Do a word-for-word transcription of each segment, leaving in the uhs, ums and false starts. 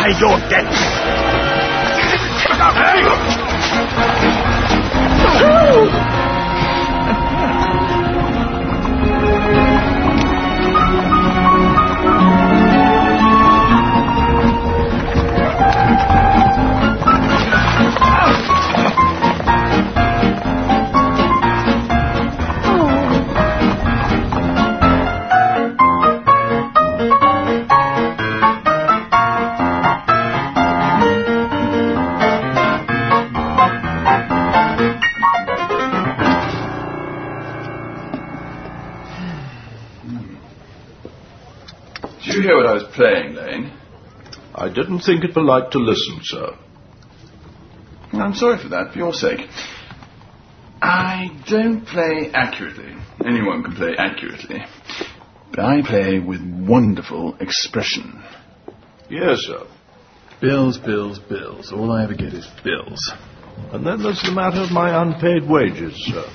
Hide your debts. Did you hear what I was playing, Lane? I didn't think it polite to listen, sir. I'm sorry for that, for your sake. I don't play accurately. Anyone can play accurately. But I play with wonderful expression. Yes, sir. Bills, bills, bills. All I ever get is bills. And then there's the matter of my unpaid wages, sir.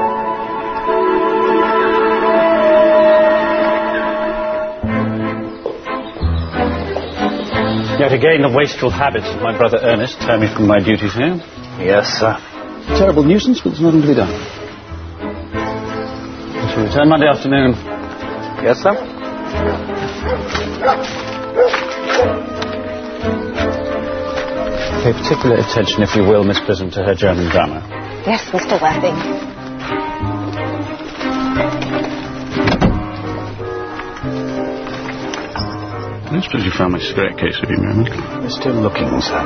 Yet again, the wasteful habits of my brother Ernest turn me from my duties here. Yes, sir. Terrible nuisance, but there's nothing to be done. I shall return Monday afternoon. Yes, sir. Pay particular attention, if you will, Miss Prism, to her German grammar. Yes, Mister Worthing. I don't suppose you found my cigarette case, have you, Merriman? We're still looking, sir.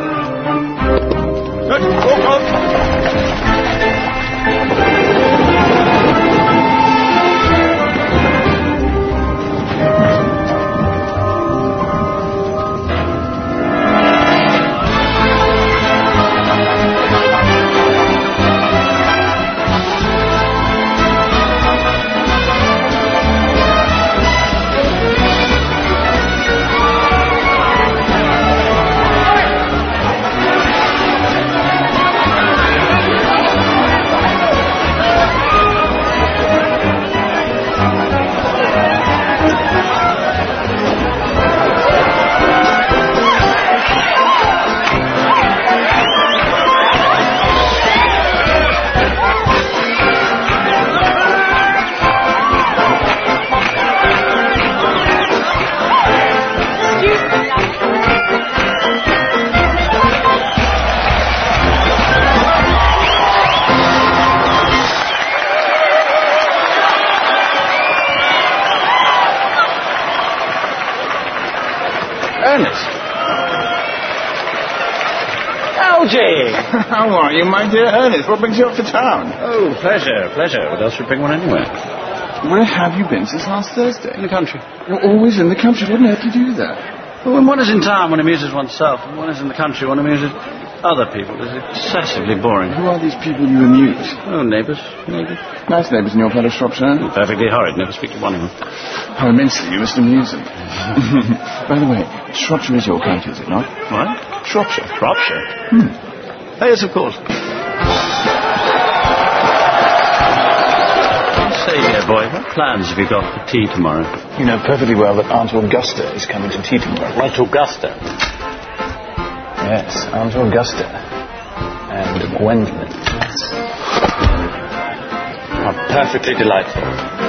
How are you, my dear Ernest? What brings you up to town? Oh, pleasure, pleasure. What else would bring one anywhere? Where have you been since last Thursday? In the country. You're always in the country. What on earth do you do there? Well, when one is in town, one amuses oneself. When one is in the country, one amuses other people. It's excessively boring. Who are these people you amuse? Oh, neighbours. Neighbours. Nice neighbours in your part of Shropshire. Oh, perfectly horrid. Never speak to one of them. How immensely you must amuse them. By the way, Shropshire is your county, is it not? What? Shropshire. Shropshire? Hmm. Oh, yes, of course. Say, dear boy, what plans have you got for tea tomorrow? You know perfectly well that Aunt Augusta is coming to tea tomorrow. Aunt Augusta? Yes, Aunt Augusta. And Gwendolyn. How perfectly delightful.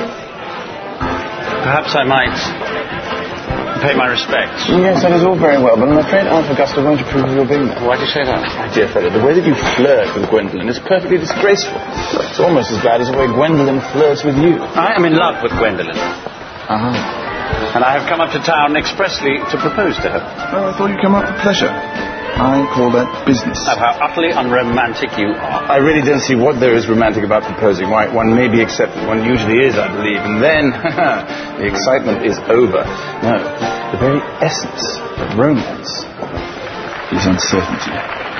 Perhaps I might pay my respects. Yes, that is all very well, but I'm afraid Aunt Augusta won't approve of your being there. Why do you say that? My dear fellow, the way that you flirt with Gwendolyn is perfectly disgraceful. It's almost as bad as the way Gwendolyn flirts with you. I am in love with Gwendolyn. Uh-huh. And I have come up to town expressly to propose to her. Oh, I thought you'd come up for pleasure. I call that business. Of how utterly unromantic you are. I really don't see what there is romantic about proposing. Why, one may be accepted. One usually is, I believe. And then, the excitement is over. No, the very essence of romance is uncertainty.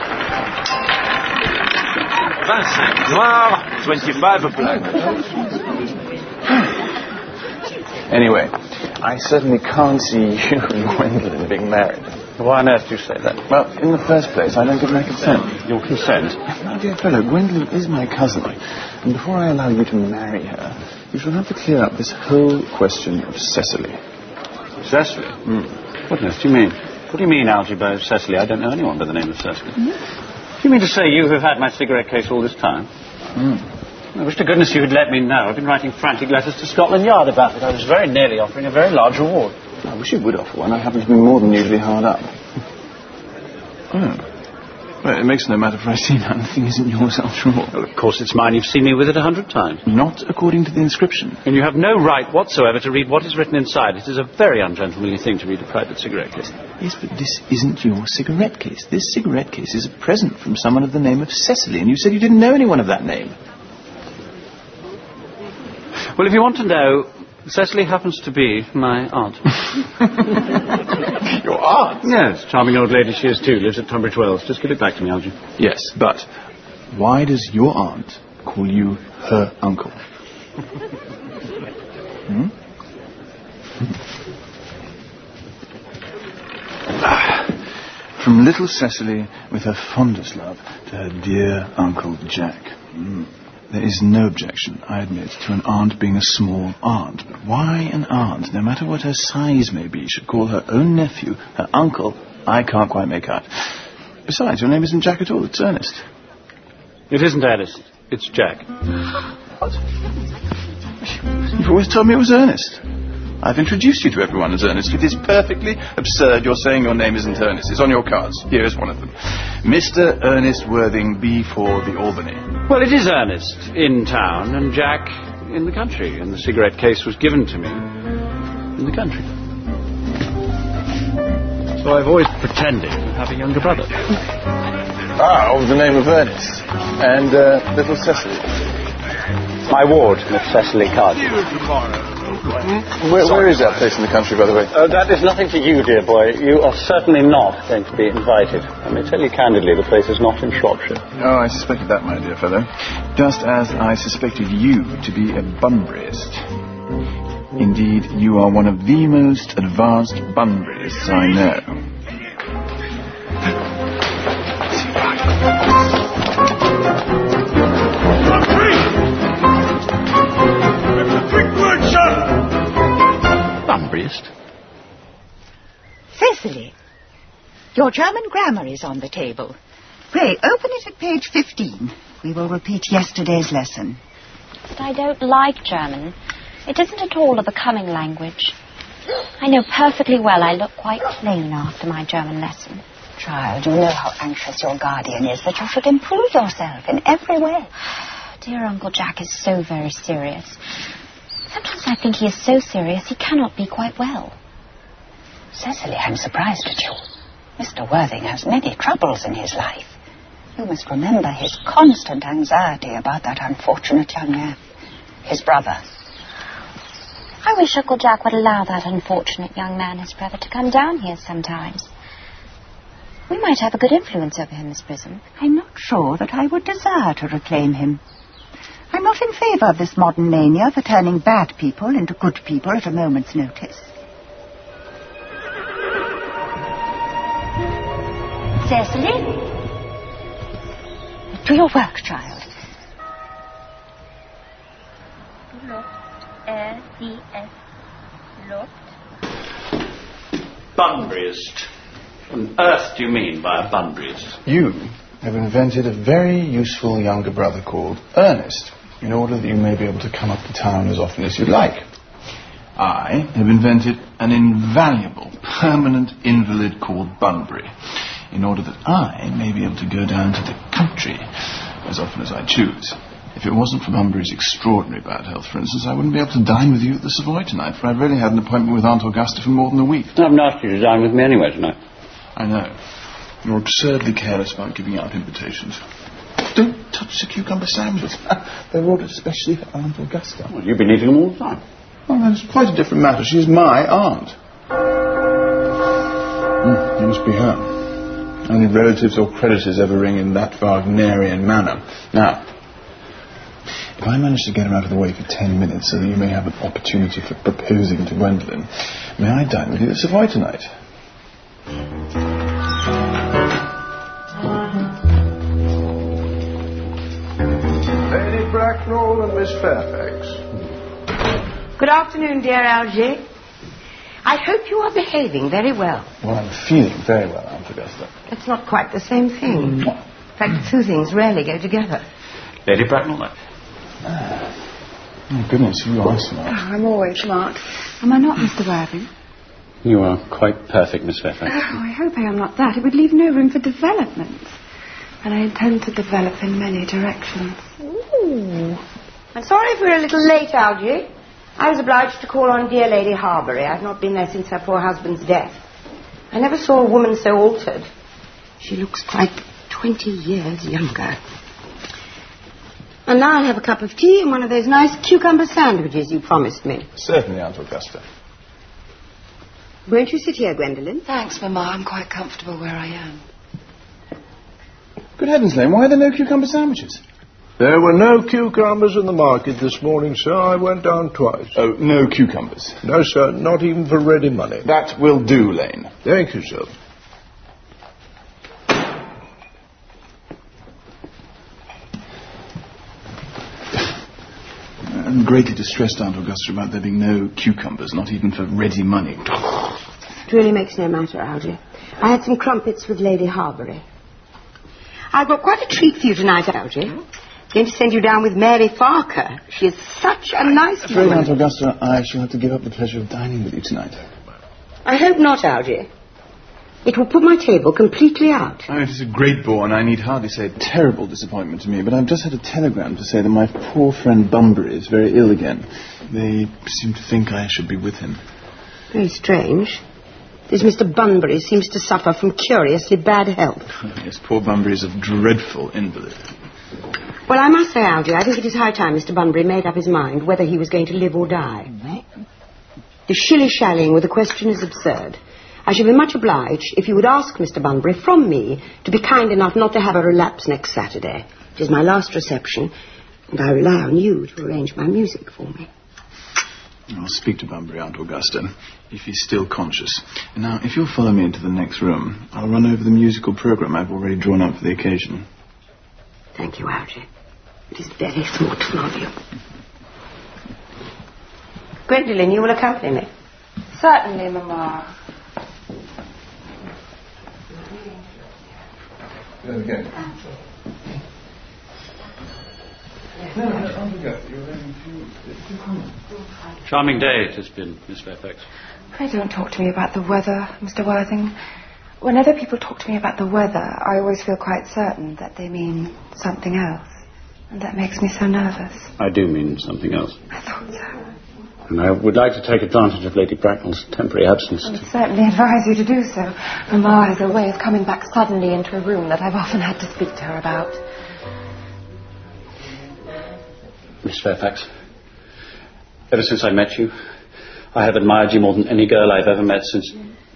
twenty-five noir, twenty-five black. Anyway, I certainly can't see you and Gwendolyn being married. Why on earth do you say that? Well, in the first place, I don't give my consent. Your consent? My dear fellow, Gwendolyn is my cousin. And before I allow you to marry her, you shall have to clear up this whole question of Cecily. Cecily? Hmm. What on earth do you mean? What do you mean, Algy, by Cecily? I don't know anyone by the name of Cecily. Mm. Do you mean to say you have had my cigarette case all this time? Mm. I wish to goodness you had let me know. I've been writing frantic letters to Scotland Yard about it. I was very nearly offering a very large reward. I wish you would offer one. I happen to be more than usually hard up. Oh. Well, it makes no matter, for I see now the thing isn't yours after all. Well, of course it's mine. You've seen me with it a hundred times. Not according to the inscription. And you have no right whatsoever to read what is written inside. It is a very ungentlemanly thing to read a private cigarette case. Yes, but this isn't your cigarette case. This cigarette case is a present from someone of the name of Cecily, and you said you didn't know anyone of that name. Well, if you want to know, Cecily happens to be my aunt. Your aunt? Yes, charming old lady she is too. Lives at Tunbridge Wells. Just give it back to me, Algy. Yes, but why does your aunt call you her uncle? hmm? Ah, from little Cecily, with her fondest love, to her dear Uncle Jack. Mm. There is no objection, I admit, to an aunt being a small aunt. But why an aunt, no matter what her size may be, should call her own nephew her uncle, I can't quite make out. Besides, your name isn't Jack at all, it's Ernest. It isn't Ernest, it's Jack. What? You've always told me it was Ernest. I've introduced you to everyone as Ernest. It is perfectly absurd you're saying your name isn't Ernest. It's on your cards. Here is one of them. Mister Ernest Worthing, B for the Albany. Well, it is Ernest in town and Jack in the country, and the cigarette case was given to me in the country. So I've always pretended to have a younger brother. Ah, of the name of Ernest. And uh, little Cecily. My ward, Miss Cecily Cardew. Where, where is that place in the country, by the way? Oh, that is nothing to you, dear boy. You are certainly not going to be invited. I may tell you candidly, the place is not in Shropshire. Oh, I suspected that, my dear fellow. Just as I suspected you to be a Bunburyist. Indeed, you are one of the most advanced Bunburyists I know. Bunburyist? Cecily, your German grammar is on the table. Pray, open it at page fifteen. We will repeat yesterday's lesson. But I don't like German. It isn't at all a becoming language. I know perfectly well I look quite plain after my German lesson. Child, you know how anxious your guardian is that you should improve yourself in every way. Dear Uncle Jack is so very serious. Sometimes I think he is so serious he cannot be quite well. Cecily, I'm surprised at you. Mister Worthing has many troubles in his life. You must remember his constant anxiety about that unfortunate young man, his brother. I wish Uncle Jack would allow that unfortunate young man, his brother, to come down here sometimes. We might have a good influence over him, Miss Prism. I'm not sure that I would desire to reclaim him. I'm not in favour of this modern mania for turning bad people into good people at a moment's notice. Cecily? Do your work, child. L E S Lot. Bunburyist. What on earth do you mean by a Bunburyist? You have invented a very useful younger brother called Ernest, in order that you may be able to come up to town as often as you like. I have invented an invaluable permanent invalid called Bunbury, in order that I may be able to go down to the country as often as I choose. If it wasn't for Bunbury's extraordinary bad health, for instance, I wouldn't be able to dine with you at the Savoy tonight, for I've really had an appointment with Aunt Augusta for more than a week. I haven't asked you to dine with me anyway tonight. I know. You're absurdly careless about giving out invitations. Don't touch the cucumber sandwiches. They're ordered especially for Aunt Augusta. Well, you've been eating them all the time. Well, that's quite a different matter. She's my aunt. Mm, it must be her. Only relatives or creditors ever ring in that Wagnerian manner. Now, if I manage to get her out of the way for ten minutes so that you may have an opportunity for proposing to Gwendolen, may I dine with you at Savoy tonight? Lady Bracknell and Miss Fairfax. Good afternoon, dear Algy. I hope you are behaving very well. Well, I'm feeling very well, Aunt Augusta. That's not quite the same thing. In fact, the two things rarely go together. Lady Bracknell, then. Oh, goodness, you are smart. Oh, I'm always smart. Am I not, Mister Worthing? You are quite perfect, Miss Fairfax. Oh, I hope I am not that. It would leave no room for development. And I intend to develop in many directions. Ooh. I'm sorry if we're a little late, Algy. I was obliged to call on dear Lady Harbury. I've not been there since her poor husband's death. I never saw a woman so altered. She looks quite twenty years younger. And now I'll have a cup of tea and one of those nice cucumber sandwiches you promised me. Certainly, Aunt Augusta. Won't you sit here, Gwendolen? Thanks, Mamma. I'm quite comfortable where I am. Good heavens, Lane, why are there no cucumber sandwiches? There were no cucumbers in the market this morning, sir. I went down twice. Oh, no cucumbers? No, sir, not even for ready money. That will do, Lane. Thank you, sir. I'm greatly distressed, Aunt Augusta, about there being no cucumbers, not even for ready money. It really makes no matter, Algy. I had some crumpets with Lady Harbury. I've got quite a treat for you tonight, Algy. Going to send you down with Mary Farker. She is such a nice Afraid, woman. Aunt Augusta, I shall have to give up the pleasure of dining with you tonight. I hope not, Algy. It will put my table completely out. Oh, it is a great bore, and I need hardly say a terrible disappointment to me, but I've just had a telegram to say that my poor friend Bunbury is very ill again. They seem to think I should be with him. Very strange. This Mister Bunbury seems to suffer from curiously bad health. Yes, poor Bunbury is a dreadful invalid. Well, I must say, Algy, I think it is high time Mister Bunbury made up his mind whether he was going to live or die. The shilly-shallying with the question is absurd. I shall be much obliged if you would ask Mister Bunbury from me to be kind enough not to have a relapse next Saturday. It is my last reception, and I rely on you to arrange my music for me. I'll speak to Bunbury, Aunt Augusta, if he's still conscious. And now, if you'll follow me into the next room, I'll run over the musical programme I've already drawn up for the occasion. Thank you, Algy. It is very thoughtful of you. Gwendolen, you will accompany me. Certainly, Mamma. Okay. Charming day it has been, Miss Fairfax. Pray don't talk to me about the weather, Mister Worthing. Whenever people talk to me about the weather, I always feel quite certain that they mean something else. And that makes me so nervous. I do mean something else. I thought so. And I would like to take advantage of Lady Bracknell's temporary absence. I would To... certainly advise you to do so. Mamma has a way of coming back suddenly into a room that I've often had to speak to her about. Miss Fairfax, ever since I met you, I have admired you more than any girl I've ever met since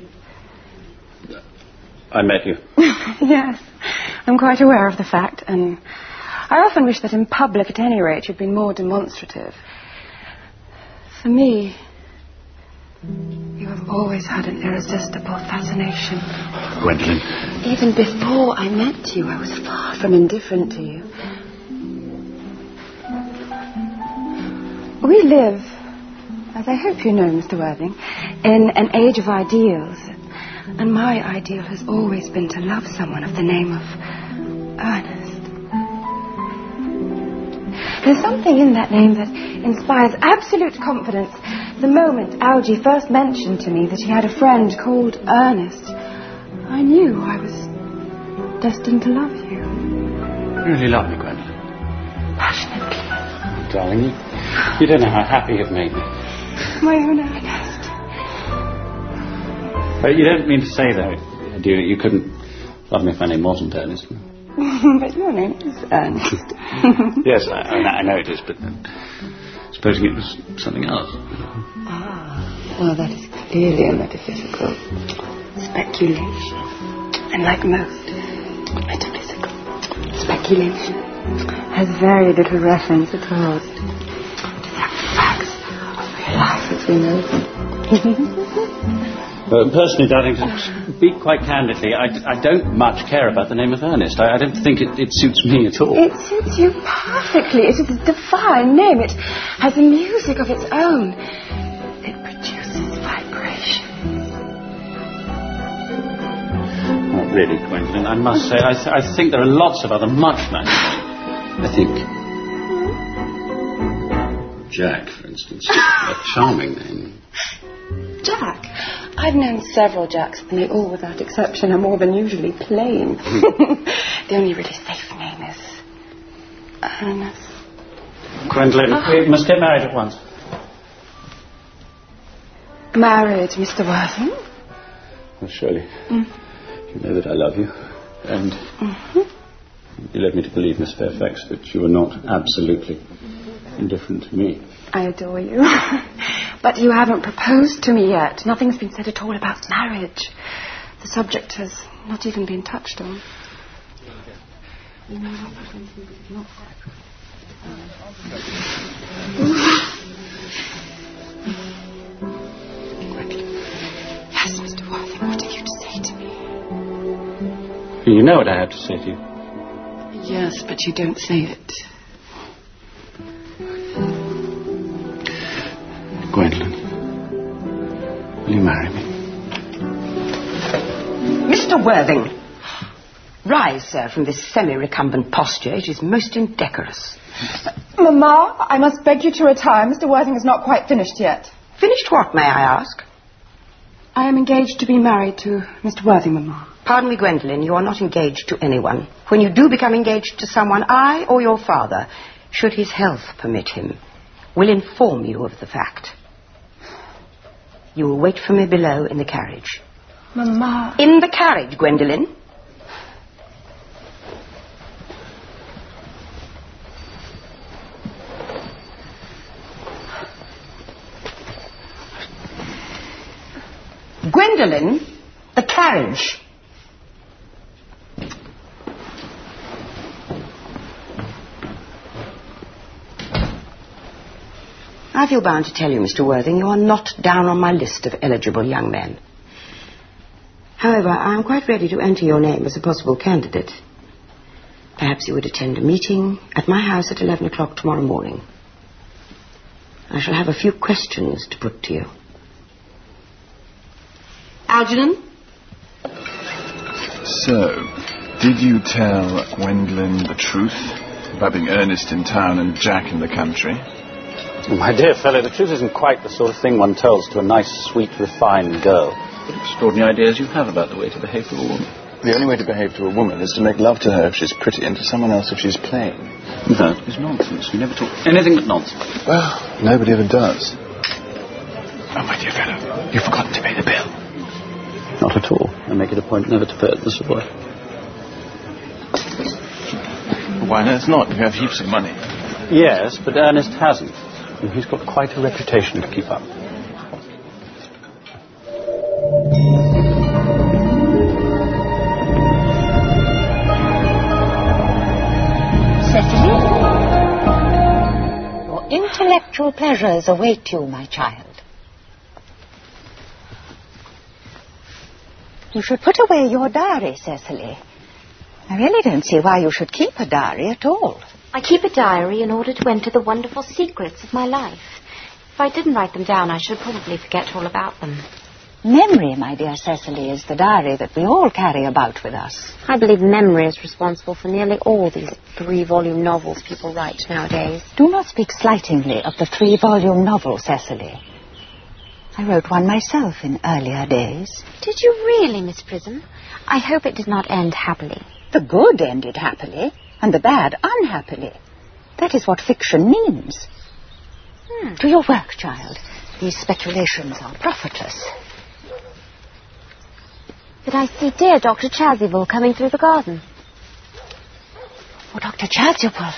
I met you. Yes, I'm quite aware of the fact, and I often wish that in public, at any rate, you'd been more demonstrative. For me, you have always had an irresistible fascination. Gwendolen. Even before I met you, I was far from indifferent to you. We live, as I hope you know, Mister Worthing, in an age of ideals. And my ideal has always been to love someone of the name of Ernest. There's something in that name that inspires absolute confidence. The moment Algy first mentioned to me that he had a friend called Ernest, I knew I was destined to love you. You really love me, Gwendolen? Passionately. Oh, darling, you, you don't know how happy you've made me. My own Ernest. But you don't mean to say, though, do you, you couldn't love me if my name wasn't Ernest? But your name is Ernest. Yes, I, I, I know it is, but uh, supposing it was something else. Ah, well, that is clearly a metaphysical speculation. And like most metaphysical speculation, has very little reference at all to the facts of real life as we know them. Uh, personally, darling, to speak quite candidly, I, I don't much care about the name of Ernest. I, I don't think it, it suits me at all. It suits you perfectly. It is a divine name. It has a music of its own. It produces vibration. really, Gwendolyn, I must say, I, th- I think there are lots of other much nicer names. I think Jack, for instance, a charming name. Jack? I've known several Jacks, and they all, without exception, are more than usually plain. The only really safe name is Ernest. Gwendolyn, oh. we must get married at once. Married, Mister Worthing? Well, surely. Mm. You know that I love you. And mm-hmm. you led me to believe, Miss Fairfax, that you were not absolutely indifferent to me. I adore you. But you haven't proposed to me yet. Nothing's been said at all about marriage. The subject has not even been touched on. Yes, Mister Worthing, what have you to say to me? You know what I have to say to you. Yes, but you don't say it. Gwendolyn, will you marry me? Mister Worthing, rise, sir, from this semi-recumbent posture. It is most indecorous. Mamma, I must beg you to retire. Mister Worthing is not quite finished yet. Finished what, may I ask? I am engaged to be married to Mister Worthing, Mamma. Pardon me, Gwendolyn, you are not engaged to anyone. When you do become engaged to someone, I or your father, should his health permit him, will inform you of the fact. You will wait for me below in the carriage. Mamma. In the carriage, Gwendolyn. Gwendolyn, the carriage. I feel bound to tell you, Mister Worthing, you are not down on my list of eligible young men. However, I am quite ready to enter your name as a possible candidate. Perhaps you would attend a meeting at my house at eleven o'clock tomorrow morning. I shall have a few questions to put to you. Algernon? So, did you tell Gwendolyn the truth about being Ernest in town and Jack in the country? My dear fellow, the truth isn't quite the sort of thing one tells to a nice, sweet, refined girl. What extraordinary ideas you have about the way to behave to a woman. The only way to behave to a woman is to make love to her if she's pretty and to someone else if she's plain. That is nonsense. You never talk anything but nonsense. Well, nobody ever does. Oh, my dear fellow, you've forgotten to pay the bill. Not at all. I make it a point never to pay it, Mister Boy. Why on earth not? You have heaps of money. Yes, but Ernest hasn't. And he's got quite a reputation to keep up. Cecily, your intellectual pleasures await you, my child. You should put away your diary, Cecily. I really don't see why you should keep a diary at all. I keep a diary in order to enter the wonderful secrets of my life. If I didn't write them down, I should probably forget all about them. Memory, my dear Cecily, is the diary that we all carry about with us. I believe memory is responsible for nearly all these three-volume novels people write nowadays. Do not speak slightingly of the three-volume novel, Cecily. I wrote one myself in earlier days. Did you really, Miss Prism? I hope it did not end happily. The good ended happily, and the bad unhappily. That is what fiction means. Hmm. To your work, child. These speculations are profitless. But I see dear Doctor Chasuble coming through the garden. Oh, Doctor Chasuble.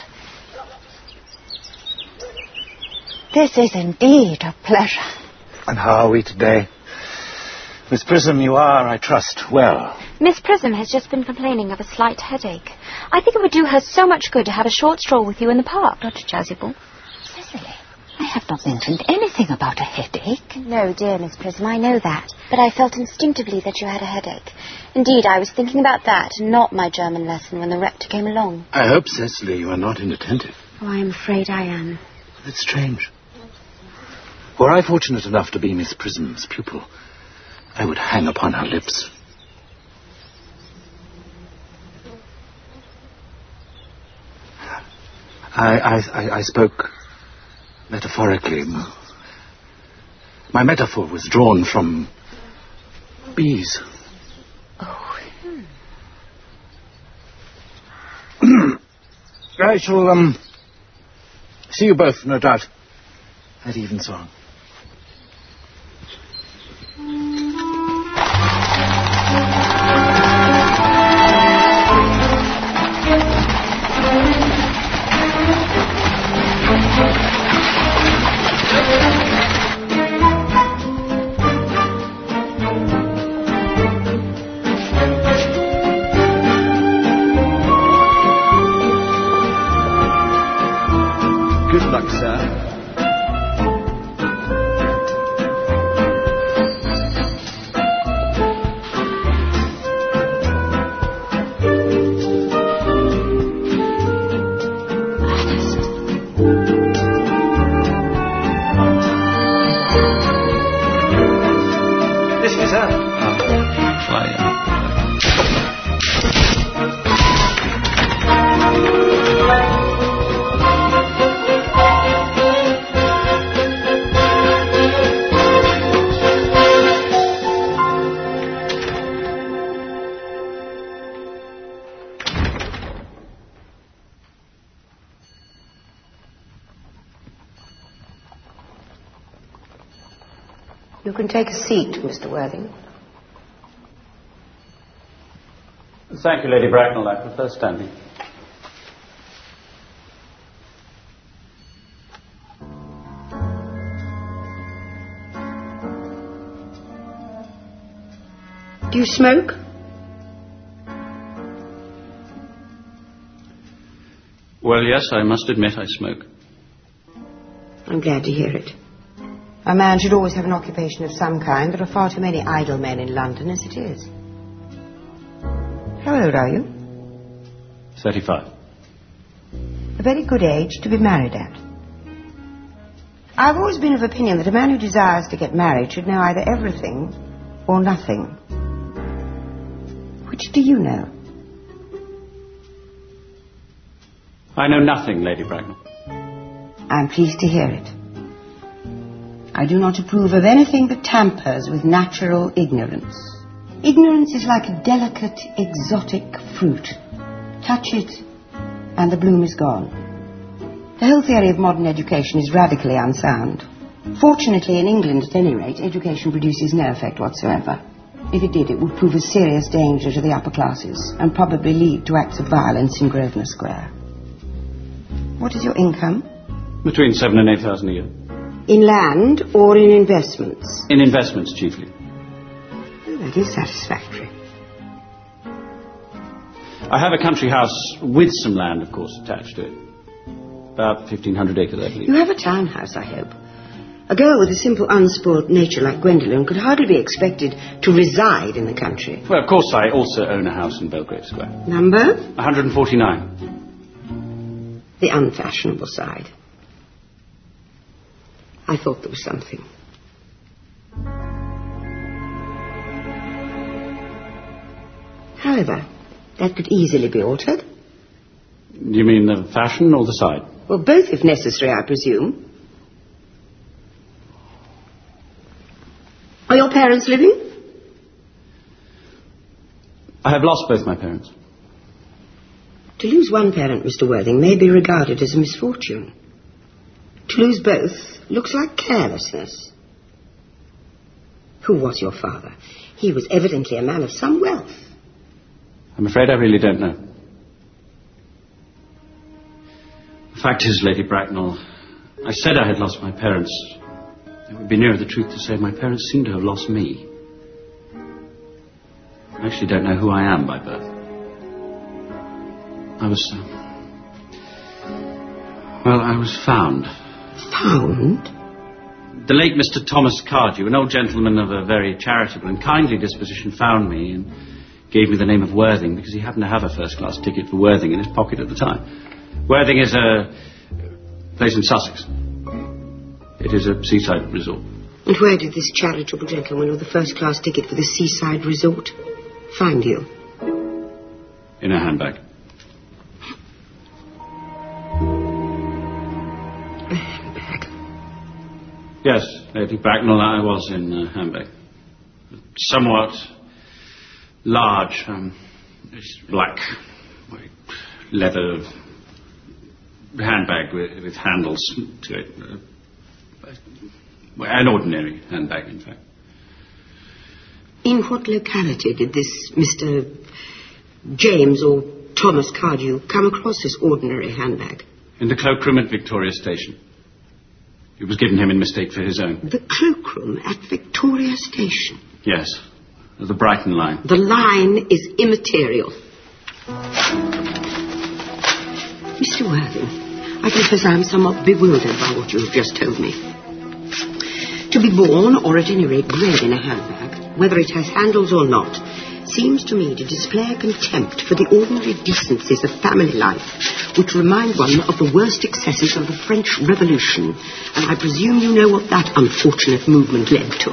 This is indeed a pleasure. And how are we today? Miss Prism, you are, I trust, well. Miss Prism has just been complaining of a slight headache. I think it would do her so much good to have a short stroll with you in the park, Doctor Chasuble. Cecily, I have not mentioned anything about a headache. No, dear Miss Prism, I know that. But I felt instinctively that you had a headache. Indeed, I was thinking about that and not my German lesson when the rector came along. I hope, Cecily, you are not inattentive. Oh, I am afraid I am. That's strange. Were I fortunate enough to be Miss Prism's pupil, I would hang upon her lips. I, I, I, I spoke metaphorically. My metaphor was drawn from bees. Oh. I shall, um, see you both, no doubt, at evensong. Good luck, sir. This is her. Shall I, uh, You can take a seat, Mister Worthing. Thank you, Lady Bracknell. I prefer standing. Do you smoke? Well, yes, I must admit I smoke. I'm glad to hear it. A man should always have an occupation of some kind. There are far too many idle men in London as it is. How old are you? Thirty-five. A very good age to be married at. I've always been of opinion that a man who desires to get married should know either everything or nothing. Which do you know? I know nothing, Lady Bracknell. I'm pleased to hear it. I do not approve of anything that tampers with natural ignorance. Ignorance is like a delicate, exotic fruit. Touch it, and the bloom is gone. The whole theory of modern education is radically unsound. Fortunately, in England, at any rate, education produces no effect whatsoever. If it did, it would prove a serious danger to the upper classes, and probably lead to acts of violence in Grosvenor Square. What is your income? Between seven and eight thousand a year. In land or in investments? In investments, chiefly. Oh, that is satisfactory. I have a country house with some land, of course, attached to it. About fifteen hundred acres, I believe. You have a townhouse, I hope. A girl with a simple, unspoilt nature like Gwendolen could hardly be expected to reside in the country. Well, of course, I also own a house in Belgrave Square. Number? one hundred forty-nine. The unfashionable side. I thought there was something. However, that could easily be altered. You mean the fashion or the side? Well, both if necessary, I presume. Are your parents living? I have lost both my parents. To lose one parent, Mister Worthing, may be regarded as a misfortune. To lose both looks like carelessness. Who was your father? He was evidently a man of some wealth. I'm afraid I really don't know. The fact is, Lady Bracknell, I said I had lost my parents. It would be nearer the truth to say my parents seem to have lost me. I actually don't know who I am by birth. I was... Uh, well, I was found. Found? The late Mister Thomas Cardew, an old gentleman of a very charitable and kindly disposition, found me and gave me the name of Worthing because he happened to have a first-class ticket for Worthing in his pocket at the time. Worthing is a place in Sussex. It is a seaside resort. And where did this charitable gentleman with the first-class ticket for the seaside resort find you? In a handbag. Yes, Lady Bracknell, I was in uh, Hamburg. Somewhat large, um, black leather handbag with, with handles to it. Uh, an ordinary handbag, in fact. In what locality did this Mister James or Thomas Cardew come across this ordinary handbag? In the cloakroom at Victoria Station. It was given him in mistake for his own. The cloakroom at Victoria Station? Yes. The Brighton line. The line is immaterial. Mister Worthing, I confess I am somewhat bewildered by what you have just told me. To be born, or at any rate bred in a handbag, whether it has handles or not, seems to me to display a contempt for the ordinary decencies of family life, which remind one of the worst excesses of the French Revolution, and I presume you know what that unfortunate movement led to.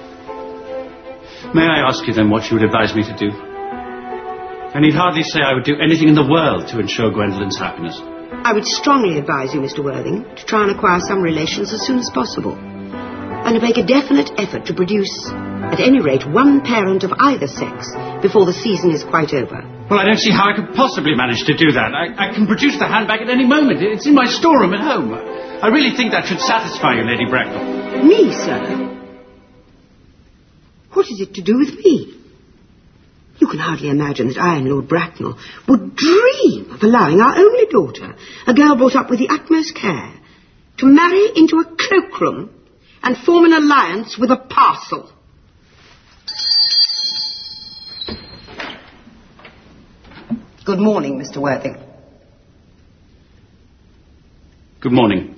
May I ask you then what you would advise me to do? I need hardly say I would do anything in the world to ensure Gwendolyn's happiness. I would strongly advise you, Mister Worthing, to try and acquire some relations as soon as possible, and to make a definite effort to produce, at any rate, one parent of either sex before the season is quite over. Well, I don't see how I could possibly manage to do that. I, I can produce the handbag at any moment. It's in my storeroom at home. I really think that should satisfy you, Lady Bracknell. Me, sir? What is it to do with me? You can hardly imagine that I and Lord Bracknell would dream of allowing our only daughter, a girl brought up with the utmost care, to marry into a cloakroom and form an alliance with a parcel. Good morning, Mister Worthing. Good morning.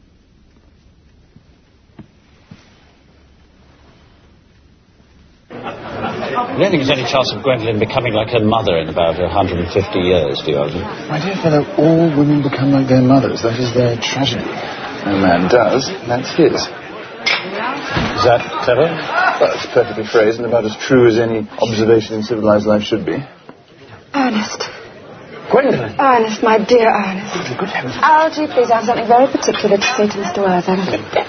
I don't think there's any chance of Gwendolyn becoming like her mother in about one hundred fifty years, do you, Algy? My dear fellow, all women become like their mothers. That is their tragedy. No man does, and that's his. Is that clever? Well, it's perfectly phrased and about as true as any observation in civilized life should be. Ernest. Gwendolyn. Ernest, my dear Ernest. Good heavens. Algy, please, I have something very particular to say to Mister Worthing.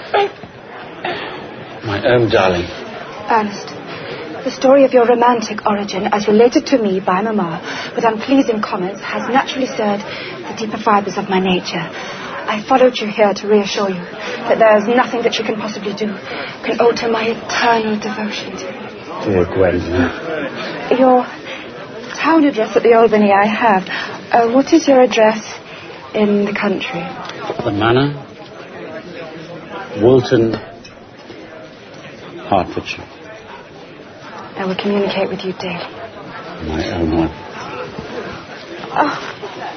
My own darling. Ernest, the story of your romantic origin, as related to me by Mamma, with unpleasing comments, has naturally stirred the deeper fibres of my nature. I followed you here to reassure you that there is nothing that you can possibly do can alter my eternal devotion to you. Dear Gwendolyn. Your town address at the Albany I have. Uh, what is your address in the country? The Manor, Woolton, Hertfordshire. I will communicate with you daily. My own one. Oh.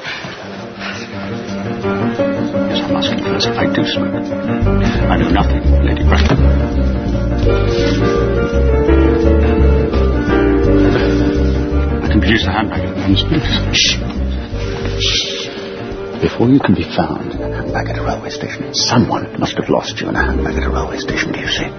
Yes, I must confess, if I do smoke, I know nothing, Lady Bracknell. I can produce a handbag at one space. Shh. Shh. Before you can be found in a handbag at a railway station, someone must have lost you in a handbag at a railway station, do you see?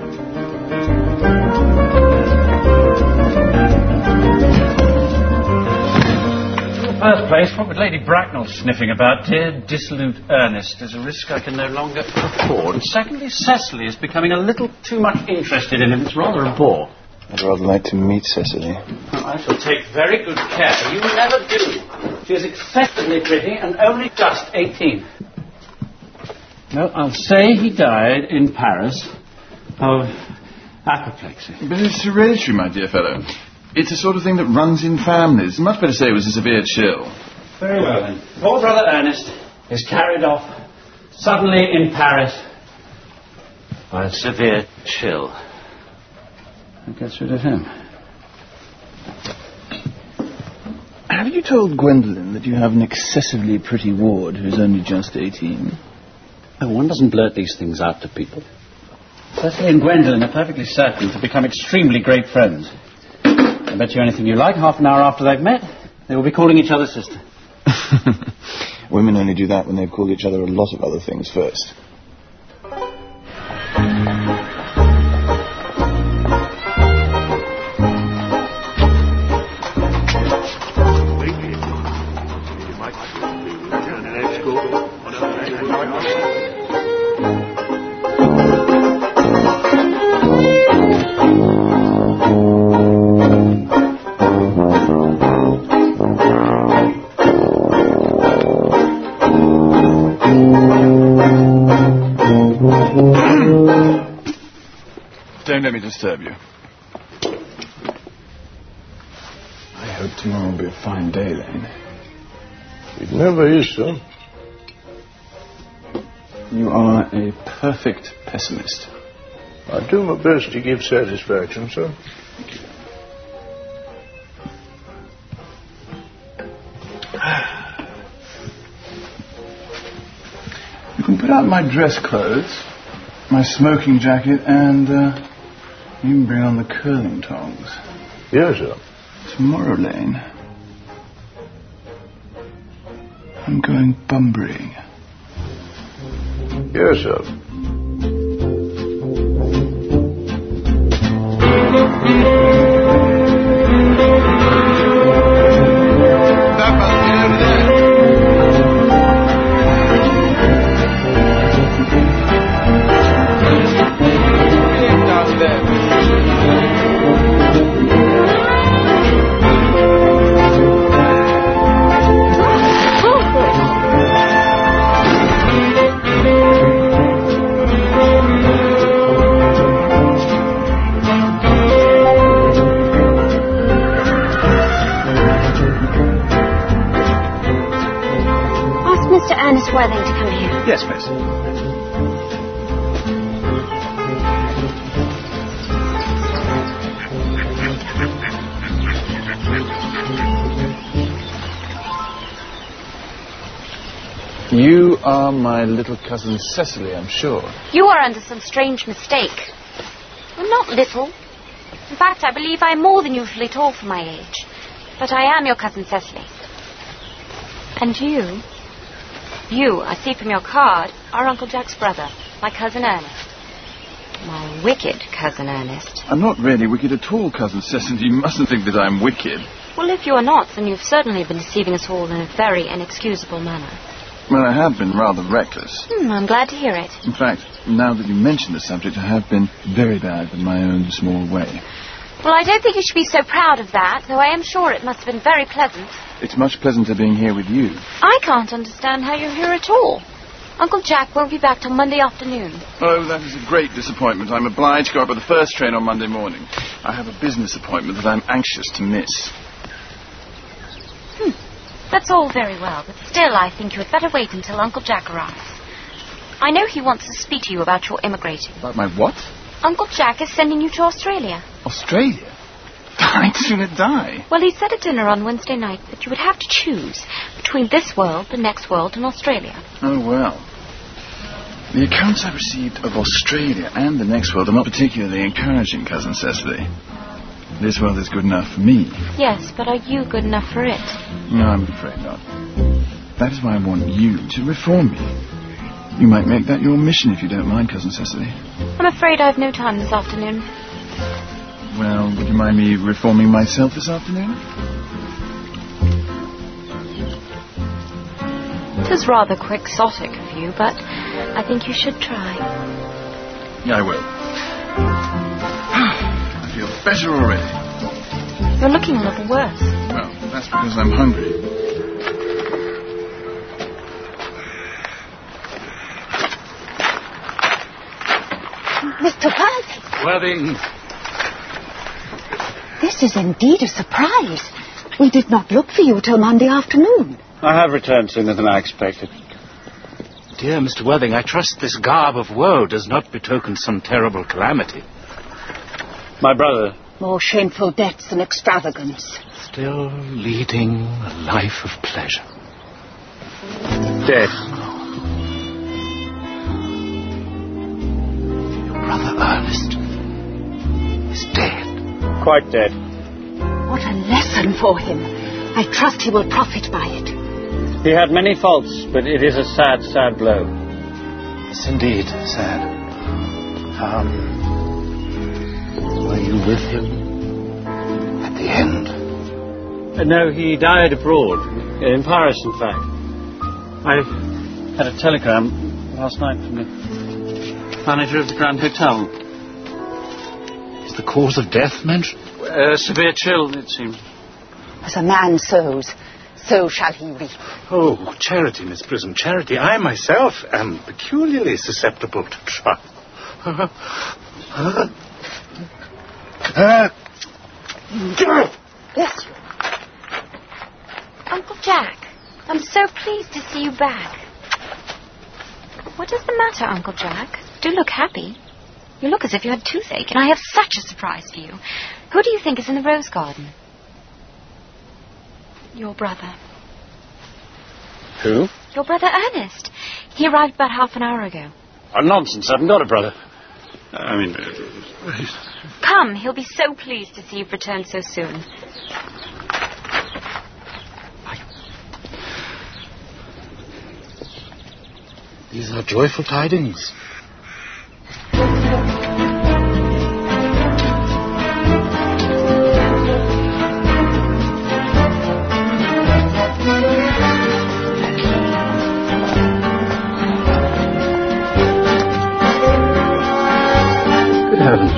In the first place, what would Lady Bracknell sniffing about, dear dissolute Ernest, is a risk I can no longer afford. And secondly, Cecily is becoming a little too much interested in him. It's rather a bore. I'd rather like to meet Cecily. Well, I shall take very good care. You never do. She is excessively pretty and only just eighteen. No, I'll say he died in Paris of apoplexy. But it's hereditary, my dear fellow. It's a sort of thing that runs in families. Much better say it was a severe chill. Very well, then. Poor brother Ernest is carried off suddenly in Paris by a severe chill. That gets rid of him. Have you told Gwendolyn that you have an excessively pretty ward who's only just eighteen? Oh, one doesn't blurt these things out to people. Cecily and Gwendolyn are perfectly certain to become extremely great friends. I bet you anything you like, half an hour after they've met, they will be calling each other sister. Women only do that when they've called each other a lot of other things first. Don't let me disturb you. I hope tomorrow will be a fine day, Lane. It never is, sir. You are a perfect pessimist. I do my best to give satisfaction, sir. Thank you. You can put out my dress clothes, my smoking jacket, and uh, you can bring on the curling tongs. Yes, sir. Tomorrow, Lane, I'm going Bunburying. Yes, sir. Mister Worthing to come here. Yes, miss. You are my little cousin Cecily, I'm sure. You are under some strange mistake. I'm not little. In fact, I believe I'm more than usually tall for my age. But I am your cousin Cecily. And you... You, I see from your card, are Uncle Jack's brother, my cousin Ernest. My wicked cousin Ernest. I'm not really wicked at all, cousin Cecily. You mustn't think that I'm wicked. Well, if you are not, then you've certainly been deceiving us all in a very inexcusable manner. Well, I have been rather reckless. Hmm, I'm glad to hear it. In fact, now that you mention the subject, I have been very bad in my own small way. Well, I don't think you should be so proud of that, though I am sure it must have been very pleasant. It's much pleasanter being here with you. I can't understand how you're here at all. Uncle Jack won't be back till Monday afternoon. Oh, that is a great disappointment. I'm obliged to go up by the first train on Monday morning. I have a business appointment that I'm anxious to miss. Hmm. That's all very well, but still I think you had better wait until Uncle Jack arrives. I know he wants to speak to you about your immigrating. About my what? Uncle Jack is sending you to Australia. Australia? I'd sooner die. Well, he said at dinner on Wednesday night that you would have to choose between this world, the next world, and Australia. Oh, well. The accounts I've received of Australia and the next world are not particularly encouraging, cousin Cecily. This world is good enough for me. Yes, but are you good enough for it? No, I'm afraid not. That is why I want you to reform me. You might make that your mission if you don't mind, cousin Cecily. I'm afraid I've no time this afternoon. Well, would you mind me reforming myself this afternoon? It is rather quixotic of you, but I think you should try. Yeah, I will. I feel better already. You're looking a little worse. Well, that's because I'm hungry. Mister Worthing. Worthing. This is indeed a surprise. We did not look for you till Monday afternoon. I have returned sooner than I expected. Dear Mister Worthing, I trust this garb of woe does not betoken some terrible calamity. My brother... More shameful debts and extravagance. Still leading a life of pleasure. Dead. Your brother Ernest is dead. Quite dead. What a lesson for him. I trust he will profit by it. He had many faults, but it is a sad, sad blow. Yes, indeed, sad. Um, were you with him at the end? Uh, no, he died abroad. In Paris, in fact. I had a telegram last night from the manager of the Grand Hotel. Is the cause of death mentioned? Uh, severe chill, it seems. As a man sows, so shall he reap. Oh, charity, Miss Prism, charity. I myself am peculiarly susceptible to trial. Uh, Bless you. Uncle Jack, I'm so pleased to see you back. What is the matter, Uncle Jack? Do look happy. You look as if you had toothache, and I have such a surprise for you. Who do you think is in the rose garden? Your brother. Who? Your brother Ernest. He arrived about half an hour ago. Oh, nonsense. I haven't got a brother. I mean... Uh, Come, he'll be so pleased to see you've returned so soon. These are joyful tidings. Good heavens.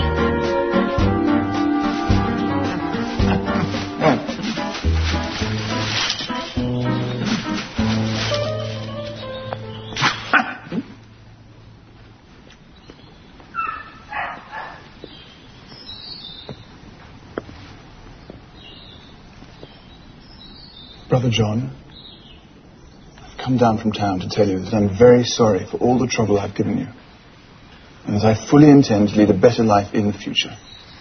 Brother John, I've come down from town to tell you that I'm very sorry for all the trouble I've given you, and that I fully intend to lead a better life in the future.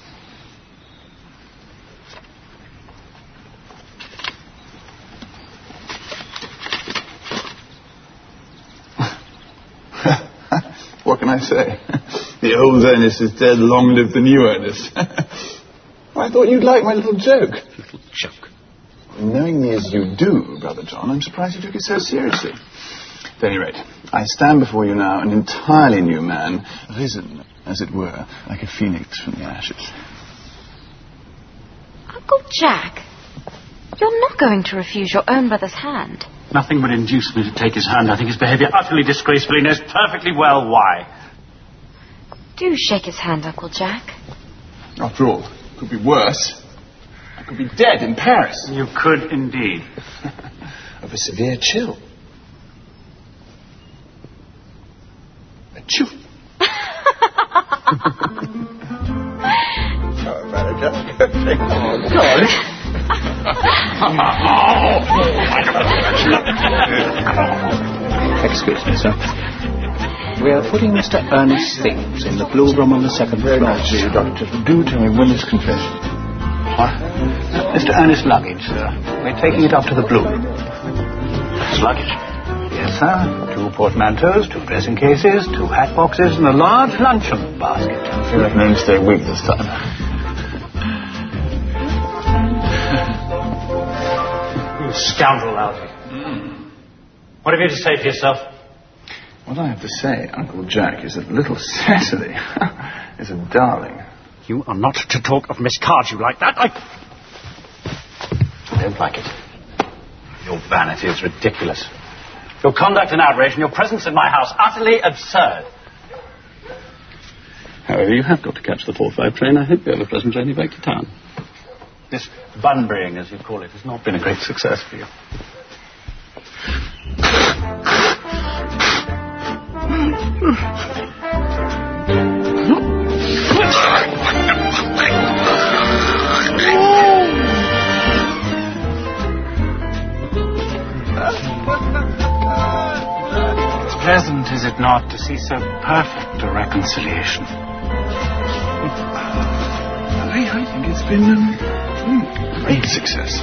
What can I say? The old Ernest is dead, long live the new Ernest. I thought you'd like my little joke. Little joke. Knowing me as you do, Brother John, I'm surprised you took it so seriously. At any rate, I stand before you now an entirely new man, risen, as it were, like a phoenix from the ashes. Uncle Jack, you're not going to refuse your own brother's hand. Nothing would induce me to take his hand. I think his behaviour utterly disgraceful. He knows perfectly well why. Do shake his hand, Uncle Jack. After all, it could be worse. I could be dead in Paris. You could indeed. Of a severe chill. A chill. Oh, Manager. Oh, God. Excuse me, sir. We are putting Mister Ernest's things in the blue room on the second floor. Very nice of you, Doctor. Do tell me when is confession? What? Mister Ernest's luggage, sir. We're taking it up to the blue. His luggage? Yes, sir. Two portmanteaus, two dressing cases, two hat boxes, and a large luncheon basket. I feel like I'm going to stay a week this time. You scoundrel, Alfie. Mm. What have you to say for yourself? What I have to say, Uncle Jack, is that little Cecily is a darling. You are not to talk of Miss Cardew like that. I... I don't like it. Your vanity is ridiculous. Your conduct an outrage, and your presence in my house utterly absurd. However, you have got to catch the four five train. I hope you have a pleasant journey back to town. This Bunburying, as you call it, has not been a great success for you. It's pleasant, is it not, to see so perfect a reconciliation? I, I think it's been um, a great success.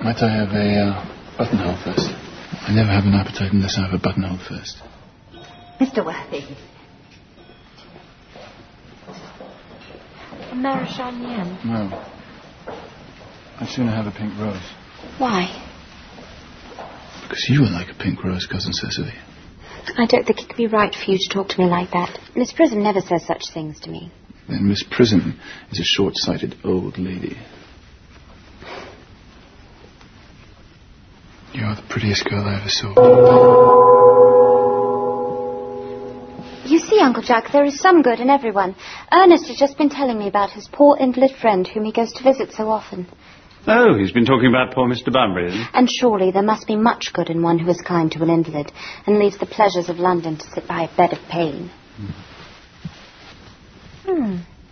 Might I have a uh, buttonhole first? I never have an appetite unless I have a buttonhole first. Mister Worthing. A Marechal No. I'd sooner have a pink rose. Why? Because you are like a pink rose, Cousin Cecily. I don't think it could be right for you to talk to me like that. Miss Prism never says such things to me. Then Miss Prism is a short-sighted old lady. You are the prettiest girl I ever saw. You see, Uncle Jack, there is some good in everyone. Ernest has just been telling me about his poor invalid friend whom he goes to visit so often. Oh, he's been talking about poor Mister Bunbury, hasn't he? And surely there must be much good in one who is kind to an invalid and leaves the pleasures of London to sit by a bed of pain. Hmm.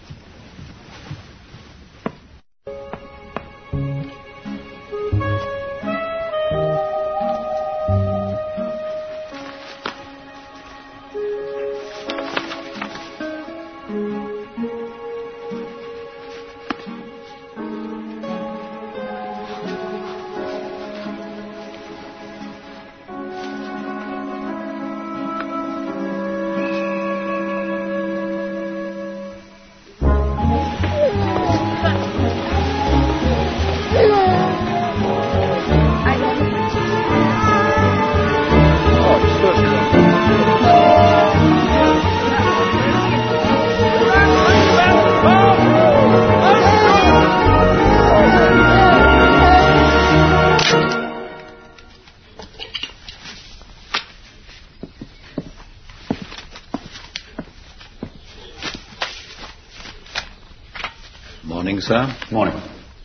Morning, sir. Morning.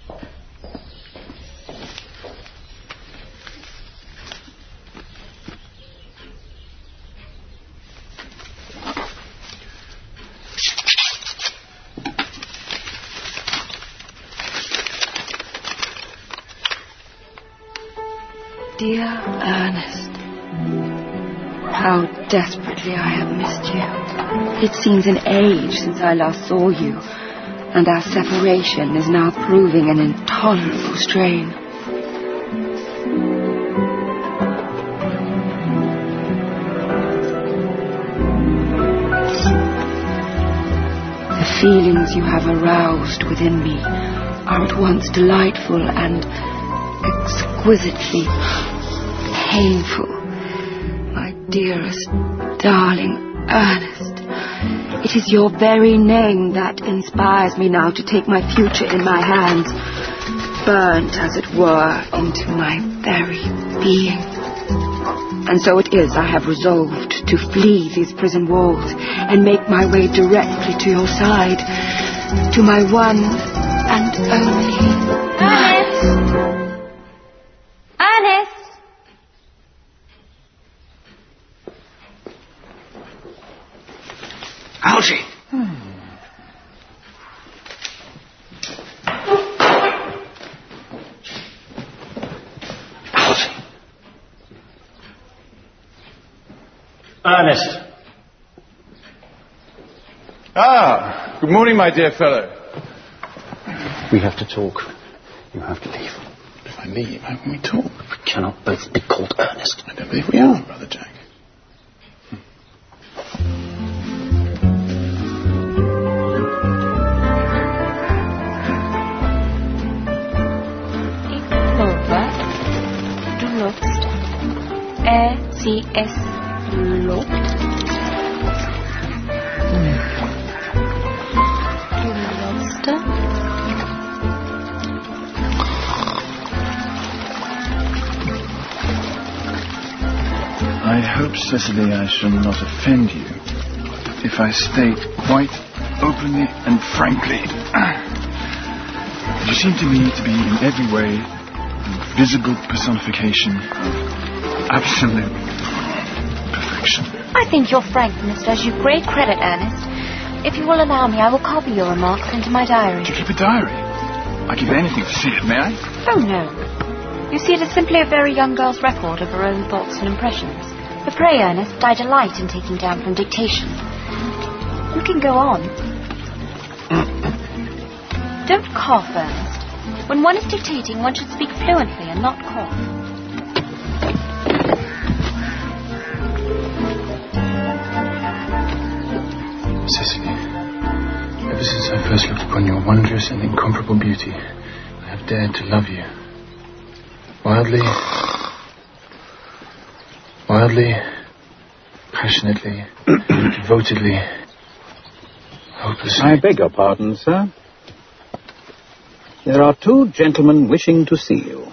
Dear Ernest, how desperately I have missed you. It seems an age since I last saw you, and our separation is now proving an intolerable strain. The feelings you have aroused within me are at once delightful and exquisitely painful. My dearest, darling Ernest, it is your very name that inspires me now to take my future in my hands, burnt, as it were, into my very being. And so it is I have resolved to flee these prison walls and make my way directly to your side, to my one and only Ernest! Ernest! Algy! Hmm. Algy! Ernest! Ah, good morning, my dear fellow. We have to talk. You have to leave. If I leave, how can we talk? We cannot both be called Ernest. I don't believe we are, Brother Jack. Er, sie, es lobt. Du lobst. I hope, Cecily, I shall not offend you if I state quite openly and frankly that you seem to me to be in every way the visible personification of absolute perfection. I think your frankness does you great credit, Ernest. If you will allow me, I will copy your remarks into my diary. Do you keep a diary? I keep anything to see it, may I? Oh, no. You see, it is simply a very young girl's record of her own thoughts and impressions. But pray, Ernest, I delight in taking down from dictation. You can go on. Don't cough, Ernest. When one is dictating, one should speak fluently and not cough. Cecily, ever since I first looked upon your wondrous and incomparable beauty, I have dared to love you. Wildly, wildly, passionately, devotedly, hopelessly. I beg your pardon, sir. There are two gentlemen wishing to see you.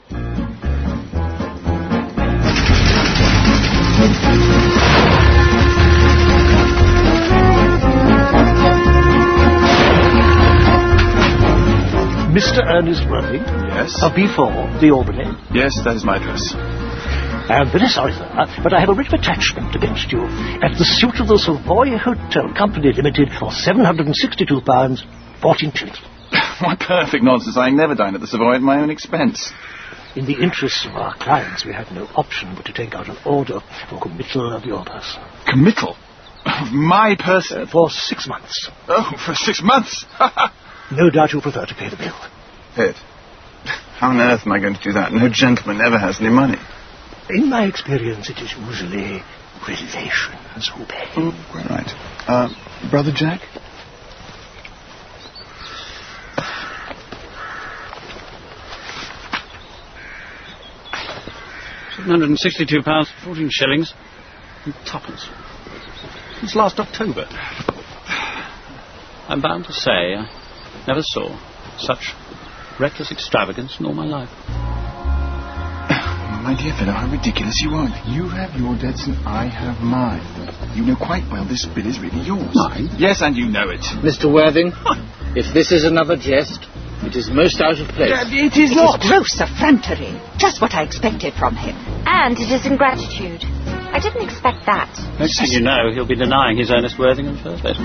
Mister Ernest Worthing? Yes? Of B four, the Albany? Yes, that is my address. I am very sorry, sir, but I have a writ of attachment against you at the suit of the Savoy Hotel Company Limited for seven hundred sixty-two pounds, fourteen shillings. What perfect nonsense. I never dine at the Savoy at my own expense. In the interests of our clients, we have no option but to take out an order for committal of your person. Committal? Of my person? Uh, for six months. Oh, for six months? No doubt you prefer to pay the bill. Ed, how on earth am I going to do that? No gentleman ever has any money. In my experience, it is usually relations who pay. Oh, quite right. Uh, Brother Jack? seven hundred sixty-two pounds, fourteen shillings, and twopence. Since last October. I'm bound to say, I never saw such reckless extravagance in all my life. My dear fellow, how ridiculous you are. You have your debts and I have mine. You know quite well this bill is really yours. Mine? Yes, and you know it. Mister Worthing, if this is another jest, it is most out of place. Uh, it is it not. Is gross effrontery. Just what I expected from him. And it is ingratitude. I didn't expect that. Next thing you know, he'll be denying his Ernest Worthing in the first place.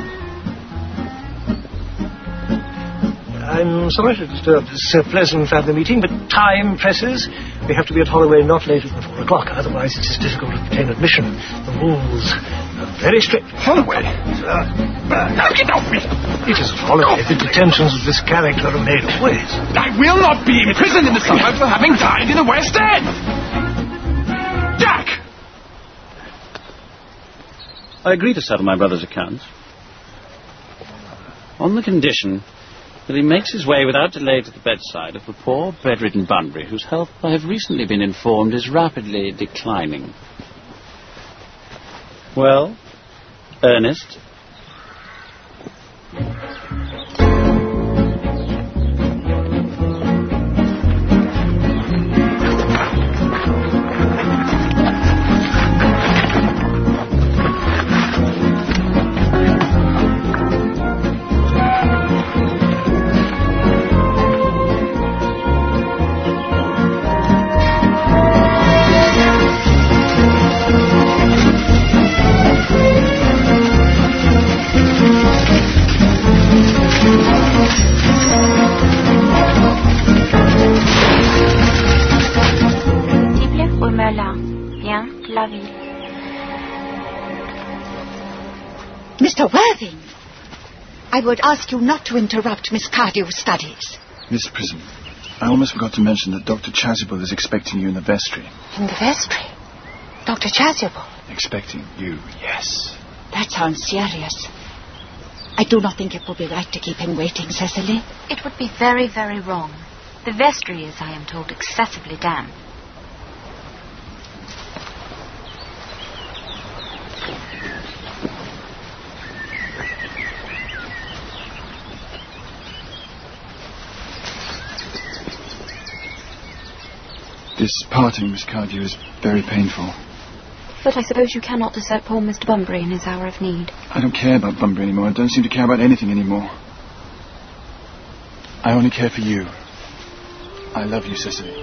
I'm sorry to disturb this uh, pleasant family meeting, but time presses. We have to be at Holloway not later than four o'clock, otherwise it is difficult to obtain admission. The rules are very strict. Holloway? Uh, now get off me! It is at Holloway that detentions of this character are made always. I will not be imprisoned in the suburbs for having dined in the West End! Jack! I agree to settle my brother's accounts. On the condition that he makes his way without delay to the bedside of the poor, bedridden Bunbury, whose health, I have recently been informed, is rapidly declining. Well, Ernest? Mister Worthing, I would ask you not to interrupt Miss Cardew's studies. Miss Prism, I almost forgot to mention that Doctor Chasuble is expecting you in the vestry. In the vestry? Doctor Chasuble? Expecting you, yes. That sounds serious. I do not think it would be right to keep him waiting, Cecily. It would be very, very wrong. The vestry is, I am told, excessively damp. This parting, Miss Cardew, is very painful. But I suppose you cannot desert poor Mister Bunbury in his hour of need. I don't care about Bunbury anymore. I don't seem to care about anything anymore. I only care for you. I love you, Cecily.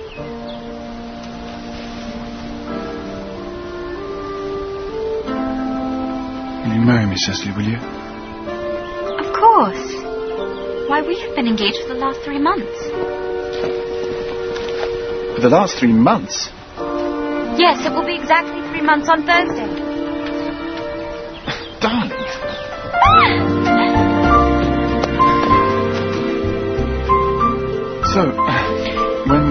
Will you marry me, Cecily, will you? Of course. Why, we have been engaged for the last three months. For the last three months? Yes, it will be exactly three months on Thursday. Darling. So,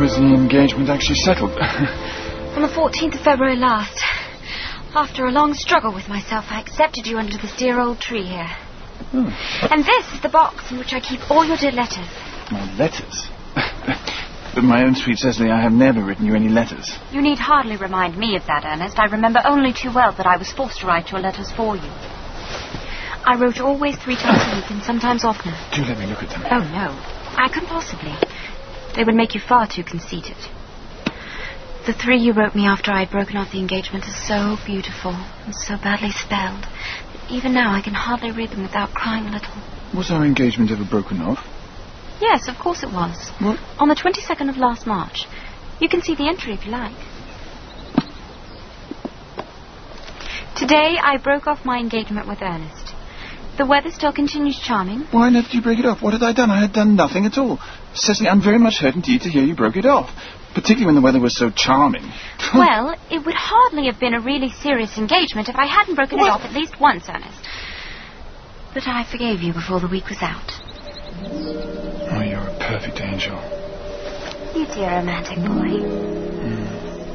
was the engagement actually settled? On the fourteenth of February last. After a long struggle with myself, I accepted you under this dear old tree here. Oh. And this is the box in which I keep all your dear letters. My letters? But my own sweet Cecily, I have never written you any letters. You need hardly remind me of that, Ernest. I remember only too well that I was forced to write your letters for you. I wrote always three times a week and sometimes oftener. Do let me look at them. Oh, no. I couldn't possibly. They would make you far too conceited. The three you wrote me after I had broken off the engagement are so beautiful and so badly spelled that even now I can hardly read them without crying a little. Was our engagement ever broken off? Yes, of course it was. What? On the twenty-second of last March. You can see the entry if you like. Today I broke off my engagement with Ernest. The weather still continues charming. Why on earth did you break it off? What had I done? I had done nothing at all. Cecily, I'm very much hurt indeed to hear you broke it off. Particularly when the weather was so charming. Well, it would hardly have been a really serious engagement if I hadn't broken what? it off at least once, Ernest. But I forgave you before the week was out. Oh, you're a perfect angel. You dear romantic boy. Mm.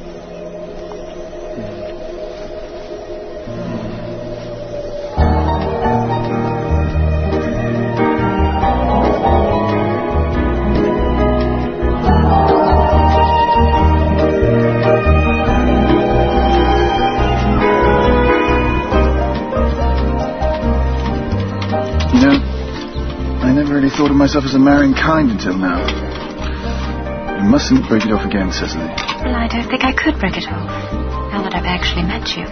Thought of myself as a marrying kind until now. You mustn't break it off again, Cecily. Well, I don't think I could break it off, now that I've actually met you.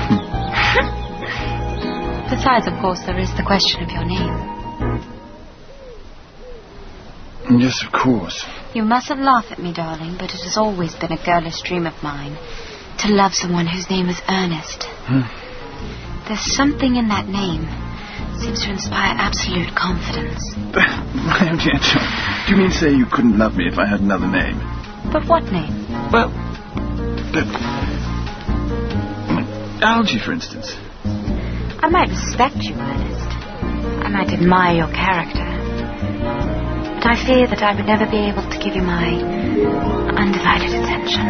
Besides, of course, there is the question of your name. Yes, of course. You mustn't laugh at me, darling, but it has always been a girlish dream of mine to love someone whose name is Ernest. Hmm. There's something in that name. Seems to inspire absolute confidence. My own dear child, do you mean to say you couldn't love me if I had another name? But what name? Well, but, Algy, for instance. I might respect you, Ernest. I might admire your character. But I fear that I would never be able to give you my undivided attention.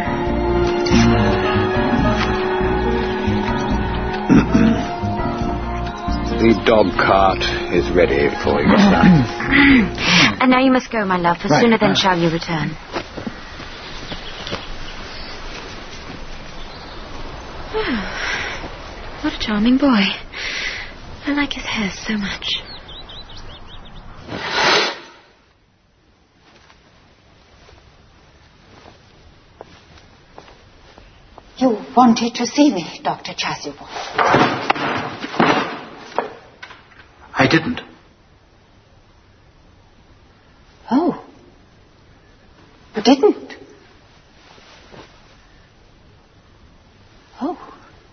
The dog cart is ready for you, son. And now you must go, my love, for Right, sooner than right. shall you return. What a charming boy. I like his hair so much. You wanted to see me, Doctor Chasuble. I didn't. Oh. You didn't? Oh.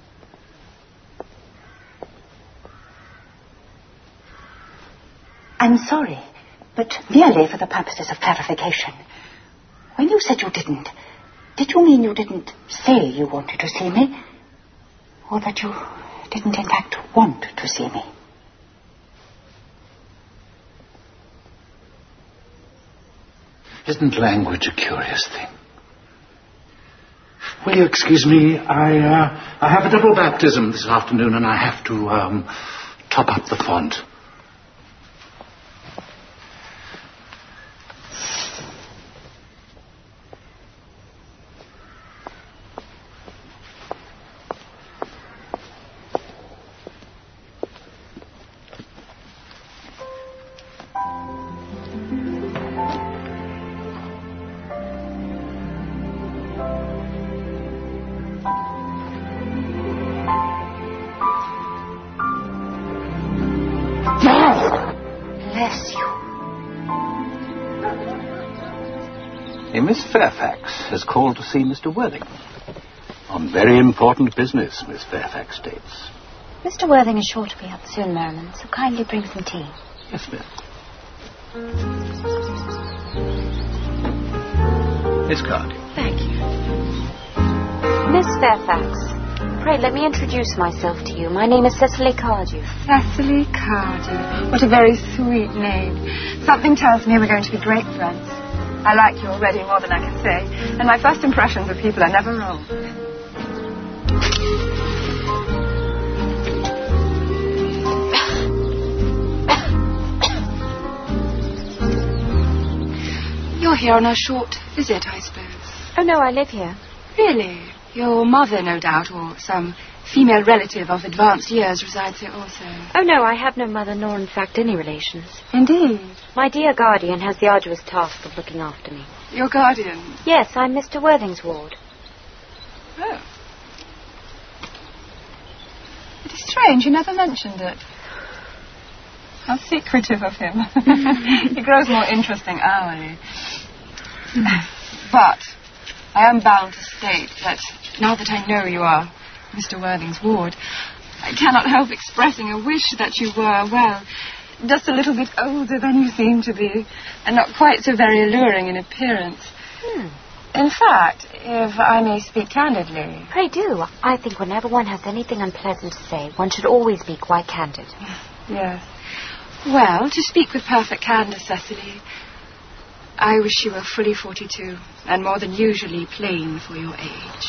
I'm sorry, but merely for the purposes of clarification. When you said you didn't, did you mean you didn't say you wanted to see me? Or that you didn't in fact want to see me? Isn't language a curious thing? Will you excuse me? I, uh, I have a double baptism this afternoon and I have to, um, top up the font. Bless you. A Miss Fairfax has called to see Mister Worthing. On very important business, Miss Fairfax states. Mister Worthing is sure to be up soon, Merriman, so kindly bring some tea. Yes, ma'am. Miss Cardew. Thank you. Miss Fairfax, pray let me introduce myself to you. My name is Cecily Cardew. Cecily Cardew. What a very sweet name. Something tells me we're going to be great friends. I like you already more than I can say, and my first impressions of people are never wrong. You're here on a short visit, I suppose. Oh, no, I live here. Really? Your mother, no doubt, or some female relative of advanced years resides here also. Oh, no, I have no mother, nor, in fact, any relations. Indeed? My dear guardian has the arduous task of looking after me. Your guardian? Yes, I'm Mister Worthing's ward. Oh. It is strange, you never mentioned it. How secretive of him. He grows more interesting hourly. But I am bound to state that now that I know you are Mister Worthing's ward, I cannot help expressing a wish that you were, well, just a little bit older than you seem to be, and not quite so very alluring in appearance. Hmm. In fact, if I may speak candidly... Pray do. I think whenever one has anything unpleasant to say, one should always be quite candid. Yes. Well, to speak with perfect candour, Cecily, I wish you were fully forty-two, and more than usually plain for your age.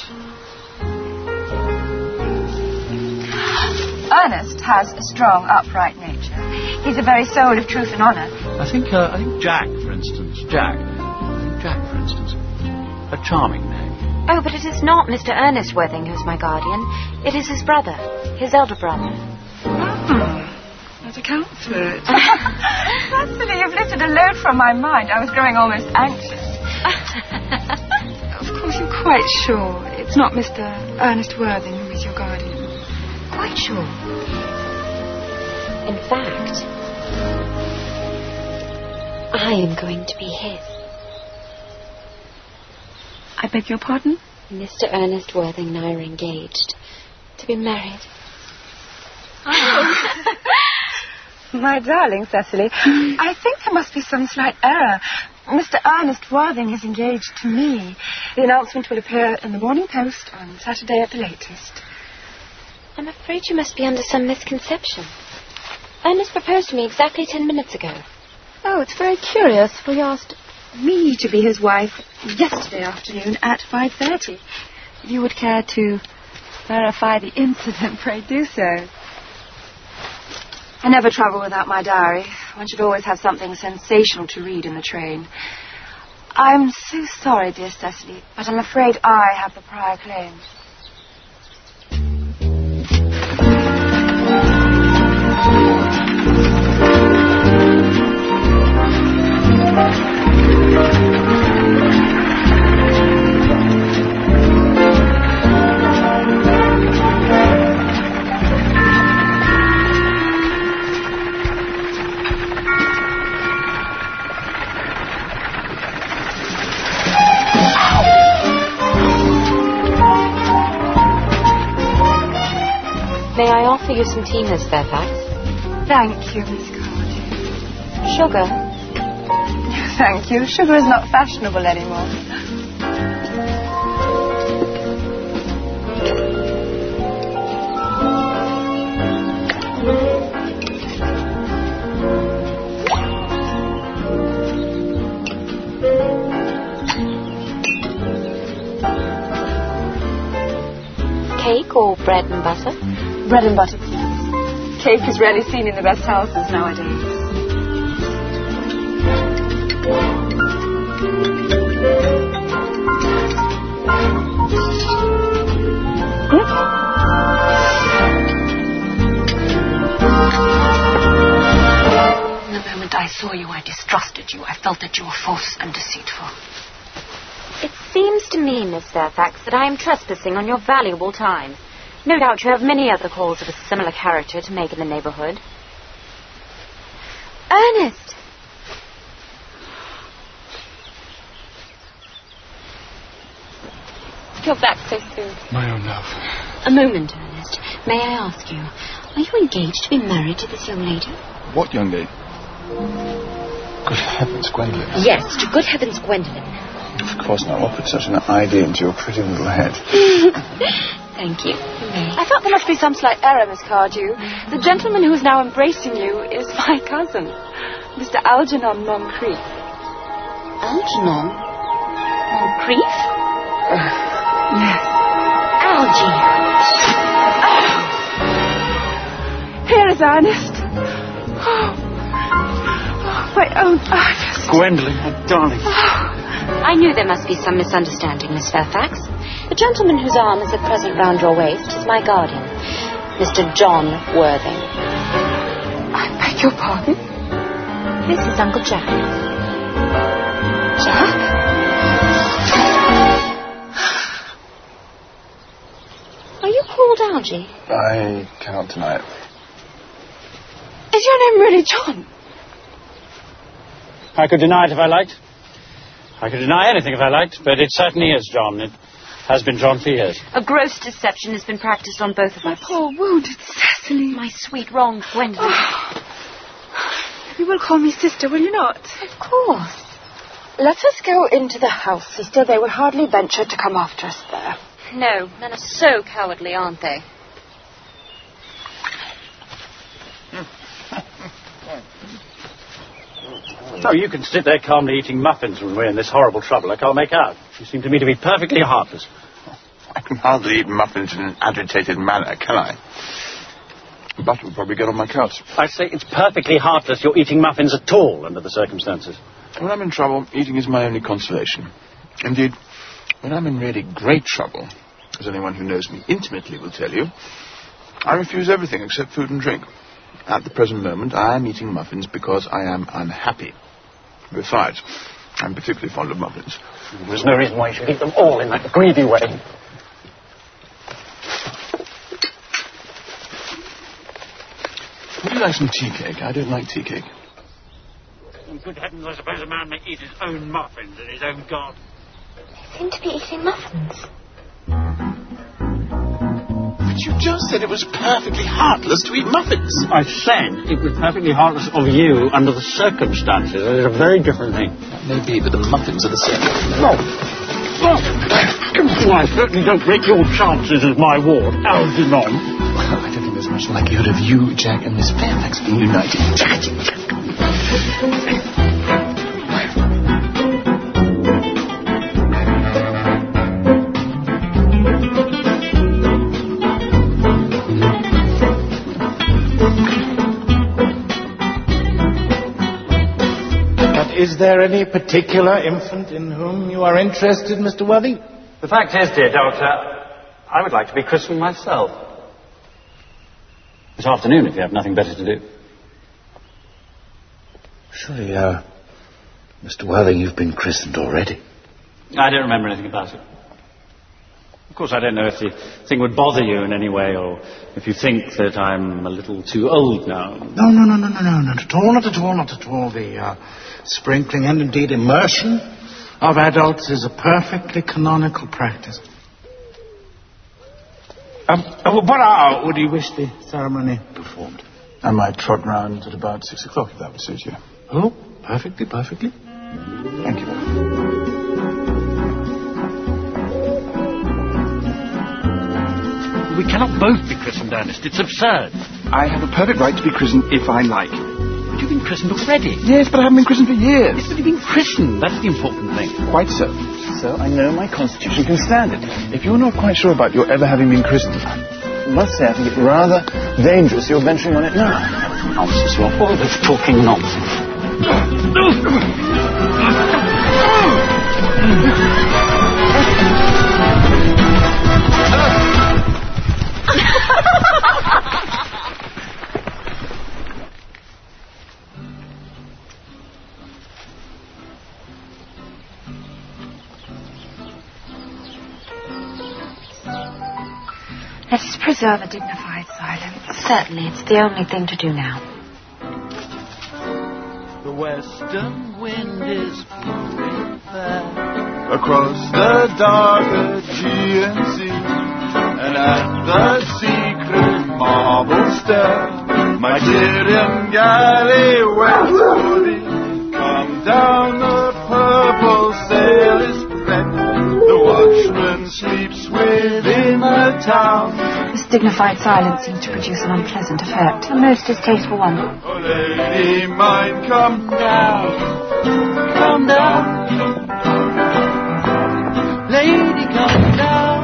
Ernest has a strong, upright nature. He's the very soul of truth and honour. I think, uh, I think Jack, for instance. Jack. I think Jack, for instance. A charming name. Oh, but it is not Mister Ernest Worthing who's my guardian. It is his brother, his elder brother. Hmm. That accounts for it. Cecily, you've lifted a load from my mind. I was growing almost anxious. Of course, you're quite sure it's not Mister Ernest Worthing who is your guardian. Quite sure. In fact, I am going to be his. I beg your pardon? Mister Ernest Worthing and I are engaged to be married. Oh. My darling Cecily, I think there must be some slight error. Mister Ernest Worthing is engaged to me. The announcement will appear in the Morning Post on Saturday at the latest. I'm afraid you must be under some misconception. Ernest proposed to me exactly ten minutes ago. Oh, it's very curious, for he asked me to be his wife yesterday afternoon at five thirty. If you would care to verify the incident, pray do so. I never travel without my diary. One should always have something sensational to read in the train. I'm so sorry, dear Cecily, but I'm afraid I have the prior claim. May I offer you some tea, Miss Fairfax? Thank you, Miss Cardew. Sugar? Thank you. Sugar is not fashionable anymore. Cake or bread and butter? Bread and butter, please. Cake is rarely seen in the best houses nowadays. The moment I saw you, I distrusted you. I felt that you were false and deceitful. It seems to me, Miss Fairfax, that I am trespassing on your valuable time. No doubt you have many other calls of a similar character to make in the neighbourhood. Ernest! You're back so soon. My own love. A moment, Ernest. May I ask you, are you engaged to be married to this young lady? What young lady? Good heavens, Gwendolen. Yes, to good heavens, Gwendolen. Of course not. What put such an idea into your pretty little head? Thank you. May. I thought there must be some slight error, Miss Cardew. The gentleman who is now embracing you is my cousin, Mister Algernon Moncrief. Algernon? Moncrief? Uh, yes. Algy. Oh. Here is Ernest. Oh. Oh, my own Ernest. Gwendolen, my darling. Oh. I knew there must be some misunderstanding, Miss Fairfax. The gentleman whose arm is at present round your waist is my guardian, Mister John Worthing. I beg your pardon? This is Uncle Jack. Jack? Are you called Algy? I cannot deny it. Is your name really John? I could deny it if I liked. I could deny anything if I liked, but it certainly is John. It has been John for years. A gross deception has been practiced on both of us. Poor wounded Cecily. My sweet wrong, Gwendolen. Oh. You will call me sister, will you not? Of course. Let us go into the house, sister. They will hardly venture to come after us there. No, men are so cowardly, aren't they? So you can sit there calmly eating muffins when we're in this horrible trouble. I can't make out. You seem to me to be perfectly heartless. I can hardly eat muffins in an agitated manner, can I? Butter will probably get on my cuts. I say it's perfectly heartless you're eating muffins at all under the circumstances. When I'm in trouble, eating is my only consolation. Indeed, when I'm in really great trouble, as anyone who knows me intimately will tell you, I refuse everything except food and drink. At the present moment, I am eating muffins because I am unhappy. Besides, I'm particularly fond of muffins. There's no reason why you should eat them all in that greedy way. Would you like some tea cake? I don't like tea cake. Good heavens, I suppose a man may eat his own muffins in his own garden. They seem to be eating muffins. But you just said it was perfectly heartless to eat muffins. I said it was perfectly heartless of you under the circumstances. It is a very different thing. That may be, but the muffins are the same. No. Well, I certainly don't break your chances as my ward, Algernon. Well, I don't think there's much likelihood of you, Jack, and Miss Fairfax being united. Jack, Jack. Is there any particular infant in whom you are interested, Mister Worthing? The fact is, dear Doctor, I would like to be christened myself. This afternoon, if you have nothing better to do. Surely, uh, Mister Worthing, you've been christened already. I don't remember anything about it. Of course, I don't know if the thing would bother you in any way, or if you think that I'm a little too old now. No, no, no, no, no, no, not at all, not at all, not at all. The uh, sprinkling and indeed immersion of adults is a perfectly canonical practice. Um, uh, what hour would you wish the ceremony performed? I might trot round at about six o'clock, if that would suit you. Oh, perfectly, perfectly. Thank you. We cannot both be christened, Ernest. It's absurd. I have a perfect right to be christened if I like. But you've been christened already. Yes, but I haven't been christened for years. Yes, but you've been christened. That's the important thing. Quite so. So I know my constitution can stand it. If you're not quite sure about your ever having been christened, I must say I think it rather dangerous you're venturing on it now. Nonsense. You're always talking nonsense. Let us preserve a dignified silence. Certainly, it's the only thing to do now. The western wind is blowing fair across the dark Aegean Sea, and at the secret marble stair, my Tyrian galley waits for thee. Come down, the purple sail is spread, the watchman sleeps within the town. The This dignified silence seems to produce an unpleasant effect. A most distasteful one. Oh, lady mine, come down, come down. Lady, come down.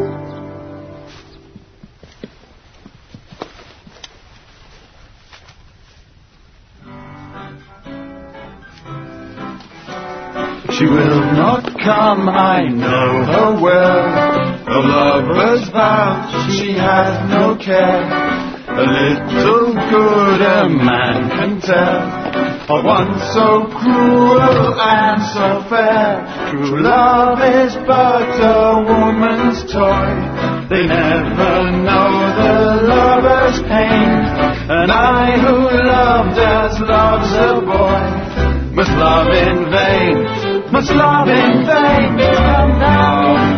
She will not come, I know her well. Of lover's vows she has no care. A little good a man can tell, of one so cruel and so fair. True love is but a woman's toy. They never know the lover's pain. And I who loved as loves a boy must love in vain, must love in vain. Come down,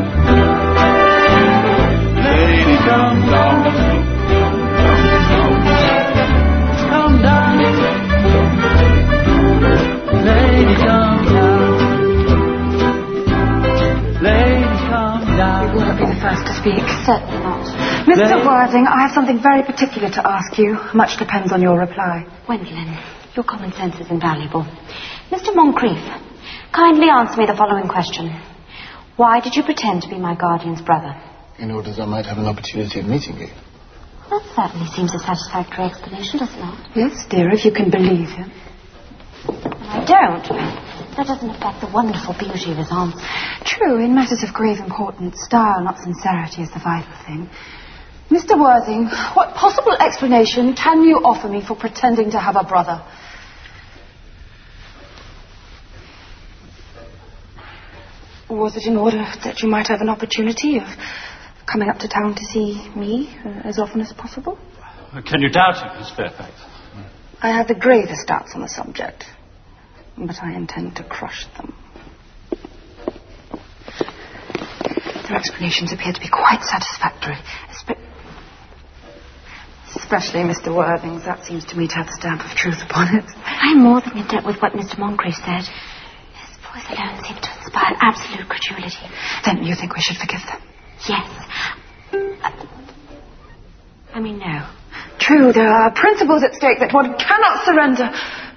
lady, come down, come down, lady, come down, lady, come down. You will not be the first to speak. Certainly not. Mister Worthing, I have something very particular to ask you. Much depends on your reply. Gwendolen, your common sense is invaluable. Mister Moncrief, kindly answer me the following question. Why did you pretend to be my guardian's brother? In order that I might have an opportunity of meeting you. That certainly seems a satisfactory explanation, does it not? Yes, dear, if you can believe him. I don't. That doesn't affect the wonderful beauty of his answer. True, in matters of grave importance, style, not sincerity, is the vital thing. Mister Worthing, what possible explanation can you offer me for pretending to have a brother? Was it in order that you might have an opportunity of coming up to town to see me uh, as often as possible? Can you doubt it, Miss Fairfax? I have the gravest doubts on the subject, but I intend to crush them. Their explanations appear to be quite satisfactory, espe- especially Mister Worthing's. That seems to me to have the stamp of truth upon it. I am more than in debt with what Mister Moncrief said. His voice alone seemed to inspire absolute credulity. Then you think we should forgive them? Yes. I mean, no. True, there are principles at stake that one cannot surrender.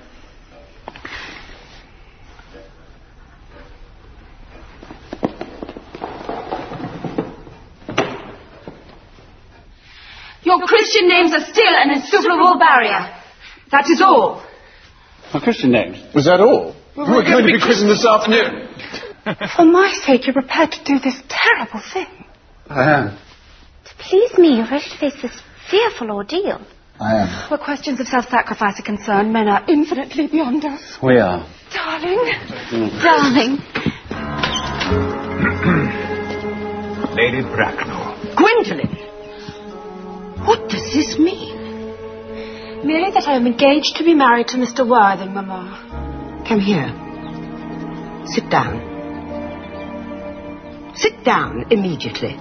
Your Christian names are still an insuperable barrier. That is all. My Christian names? Was that all? Well, We're going to be christened this afternoon. For my sake, you're prepared to do this terrible thing. I am. To please me, you're ready to face this fearful ordeal. I am. Where questions of self-sacrifice are concerned, men are infinitely beyond us. We are. Darling. Mm. Darling. Lady Bracknell. Gwendolen! What does this mean? Merely that I am engaged to be married to Mister Worthing, Mamma. Come here. Sit down. Sit down immediately.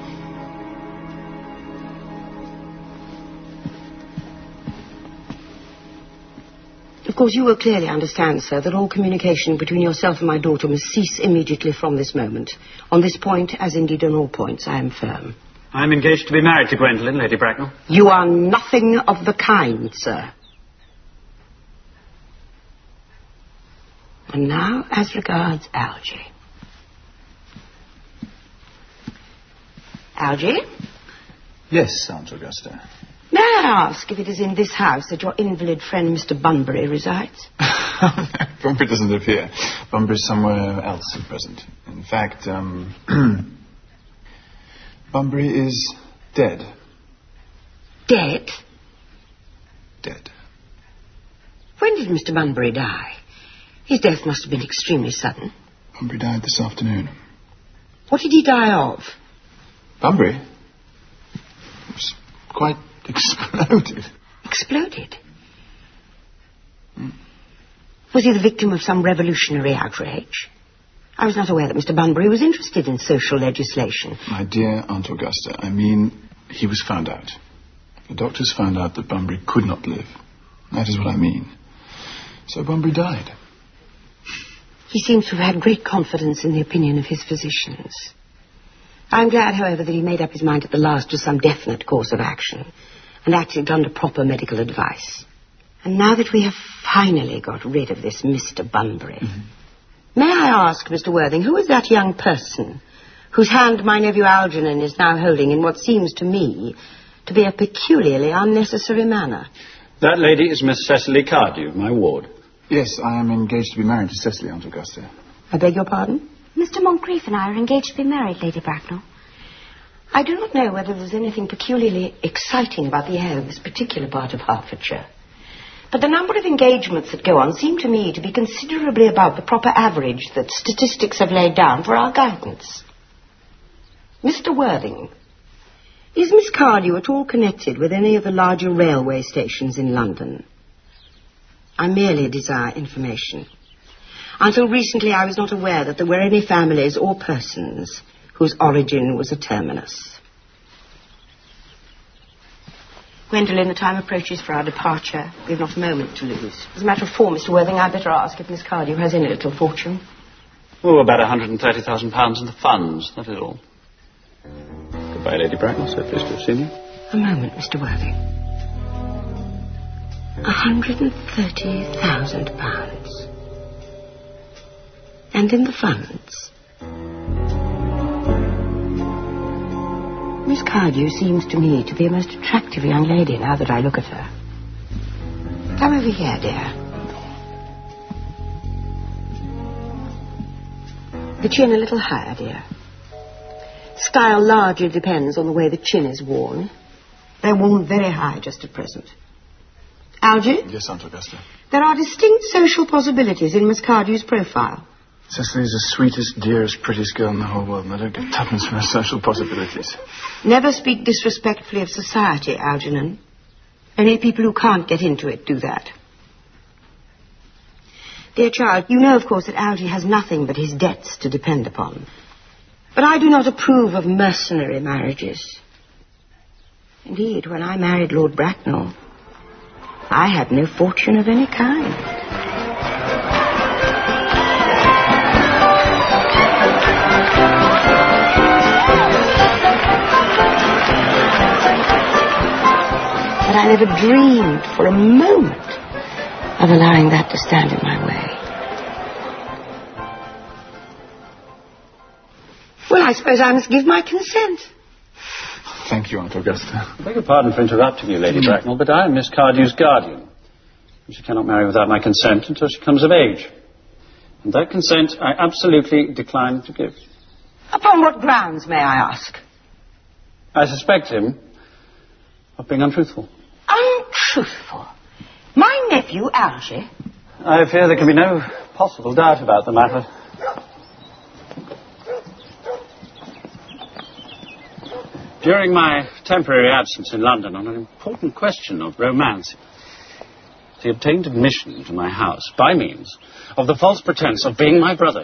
Of course, you will clearly understand, sir, that all communication between yourself and my daughter must cease immediately from this moment. On this point, as indeed on all points, I am firm. I'm engaged to be married to Gwendolen, Lady Bracknell. You are nothing of the kind, sir. And now, as regards Algy. Algy? Yes, Aunt Augusta. May I ask if it is in this house that your invalid friend Mister Bunbury resides? Bunbury doesn't live here. Bunbury's somewhere else at present. In fact, um... Bunbury is dead. Dead? Dead. When did Mister Bunbury die? His death must have been extremely sudden. Bunbury died this afternoon. What did he die of? Bunbury? It was quite exploded. Exploded? Hmm. Was he the victim of some revolutionary outrage? I was not aware that Mister Bunbury was interested in social legislation. My dear Aunt Augusta, I mean, he was found out. The doctors found out that Bunbury could not live. That is what I mean. So Bunbury died. He seems to have had great confidence in the opinion of his physicians. I'm glad, however, that he made up his mind at the last to some definite course of action and acted under proper medical advice. And now that we have finally got rid of this Mister Bunbury, mm-hmm. may I ask, Mister Worthing, who is that young person whose hand my nephew Algernon is now holding in what seems to me to be a peculiarly unnecessary manner? That lady is Miss Cecily Cardew, my ward. Yes, I am engaged to be married to Cecily, Aunt Augusta. I beg your pardon? Mister Moncrief and I are engaged to be married, Lady Bracknell. I do not know whether there's anything peculiarly exciting about the air of this particular part of Hertfordshire, but the number of engagements that go on seem to me to be considerably above the proper average that statistics have laid down for our guidance. Mister Worthing, is Miss Cardew at all connected with any of the larger railway stations in London? I merely desire information. Until recently, I was not aware that there were any families or persons whose origin was a terminus. Gwendolen, the time approaches for our departure. We have not a moment to lose. As a matter of form, Mister Worthing, I'd better ask if Miss Cardew has any little fortune. Oh, about one hundred thirty thousand pounds in the funds, that is all. Goodbye, Lady Bracknell. So pleased to have seen you. A moment, Mister Worthing. one hundred thirty thousand pounds. And in the funds? Miss Cardew seems to me to be a most attractive young lady now that I look at her. Come over here, dear. The chin a little higher, dear. Style largely depends on the way the chin is worn. They're worn very high just at present. Algy? Yes, Aunt Augusta. There are distinct social possibilities in Miss Cardew's profile. Cecily's the sweetest, dearest, prettiest girl in the whole world, and I don't get tuppence for her social possibilities. Never speak disrespectfully of society, Algernon. Only people who can't get into it do that. Dear child, you know, of course, that Algy has nothing but his debts to depend upon. But I do not approve of mercenary marriages. Indeed, when I married Lord Bracknell, I had no fortune of any kind. But I never dreamed for a moment of allowing that to stand in my way. Well, I suppose I must give my consent. Thank you, Aunt Augusta. I beg your pardon for interrupting you, Lady Bracknell, but I am Miss Cardew's guardian. She cannot marry without my consent until she comes of age. And that consent I absolutely decline to give. Upon what grounds, may I ask? I suspect him of being untruthful. Untruthful? My nephew, Algy? I fear there can be no possible doubt about the matter. During my temporary absence in London on an important question of romance, he obtained admission to my house by means of the false pretense of being my brother.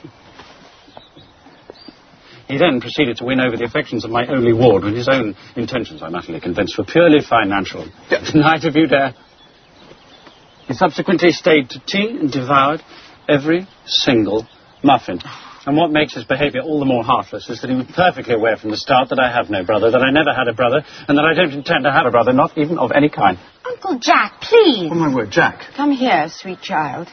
He then proceeded to win over the affections of my only ward when his own intentions, I'm utterly convinced, were purely financial. Tonight, if you dare. He subsequently stayed to tea and devoured every single muffin. And what makes his behaviour all the more heartless is that he was perfectly aware from the start that I have no brother, that I never had a brother, and that I don't intend to have a brother, not even of any kind. Uncle Jack, please. Oh, my word, Jack. Come here, sweet child.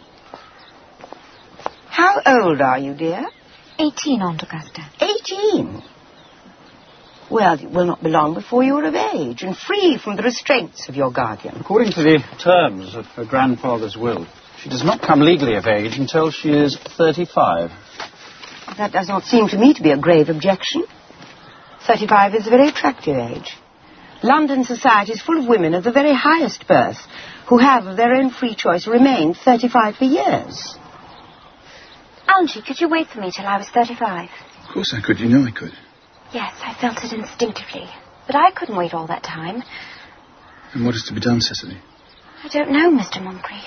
How old are you, dear? Eighteen, Aunt Augusta. Eighteen? Well, it will not be long before you are of age and free from the restraints of your guardian. According to the terms of her grandfather's will, she does not come legally of age until she is thirty-five. That does not seem to me to be a grave objection. Thirty-five is a very attractive age. London society is full of women of the very highest birth who have, of their own free choice, remained thirty-five for years. Algy, could you wait for me till I was thirty-five? Of course I could. You know I could. Yes, I felt it instinctively. But I couldn't wait all that time. And what is to be done, Cecily? I don't know, Mister Moncrief.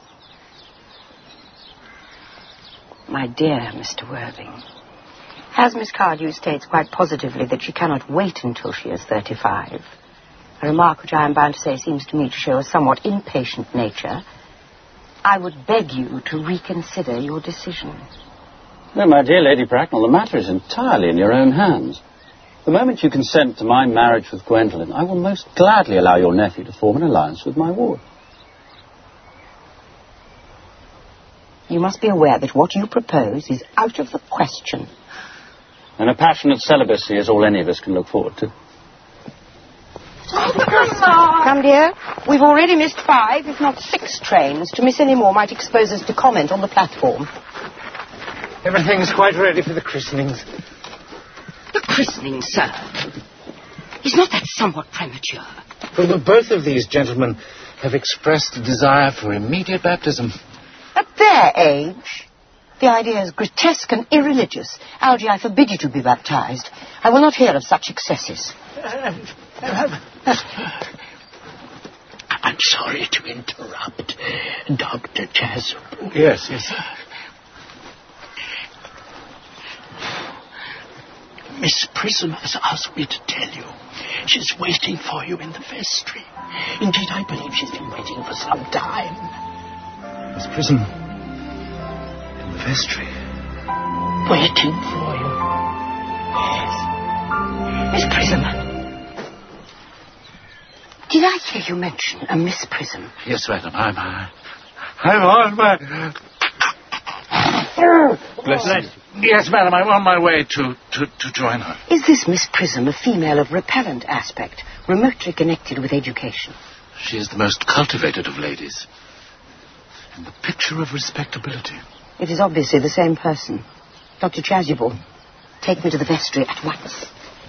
My dear Mister Worthing, as Miss Cardew states quite positively that she cannot wait until she is thirty-five, a remark which I am bound to say seems to me to show a somewhat impatient nature, I would beg you to reconsider your decision. No, my dear Lady Bracknell, the matter is entirely in your own hands. The moment you consent to my marriage with Gwendolen, I will most gladly allow your nephew to form an alliance with my ward. You must be aware that what you propose is out of the question. And a passionate celibacy is all any of us can look forward to. Come, dear. We've already missed five, if not six trains. To miss any more might expose us to comment on the platform. Everything's quite ready for the christenings. The christening, sir? Is not that somewhat premature? Well, both of these gentlemen have expressed a desire for immediate baptism. At their age? The idea is grotesque and irreligious. Algy, I forbid you to be baptized. I will not hear of such excesses. I'm sorry to interrupt, Doctor Chasuble. Yes, yes. Miss Prism has asked me to tell you she's waiting for you in the vestry. Indeed, I believe she's been waiting for some time. Miss Prism, in the vestry, waiting for you. Yes. Miss Prism. Did I hear you mention a Miss Prism? Yes, madam. I'm, uh, I'm on my... Bless you. Yes, madam, I'm on my way to, to, to join her. Is this Miss Prism a female of repellent aspect, remotely connected with education? She is the most cultivated of ladies, and the picture of respectability. It is obviously the same person. Doctor Chasuble, take me to the vestry at once.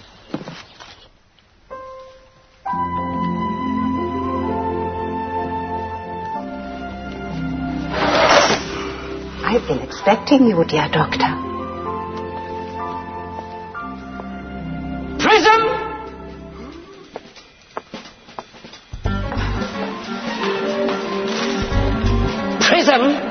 I've been expecting you, dear doctor. Prism! Prism!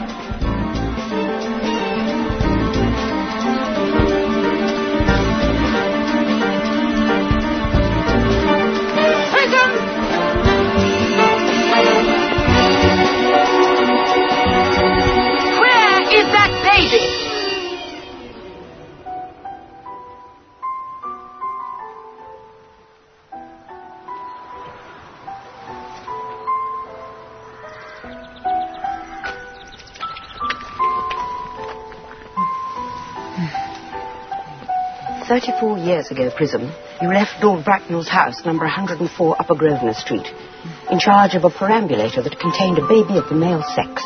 Thirty-four years ago, Prism, you left Lord Bracknell's house, number one hundred and four Upper Grosvenor Street, in charge of a perambulator that contained a baby of the male sex.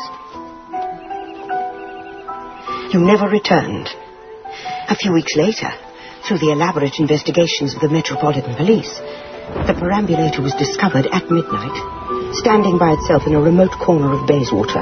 You never returned. A few weeks later, through the elaborate investigations of the Metropolitan Police, the perambulator was discovered at midnight, standing by itself in a remote corner of Bayswater.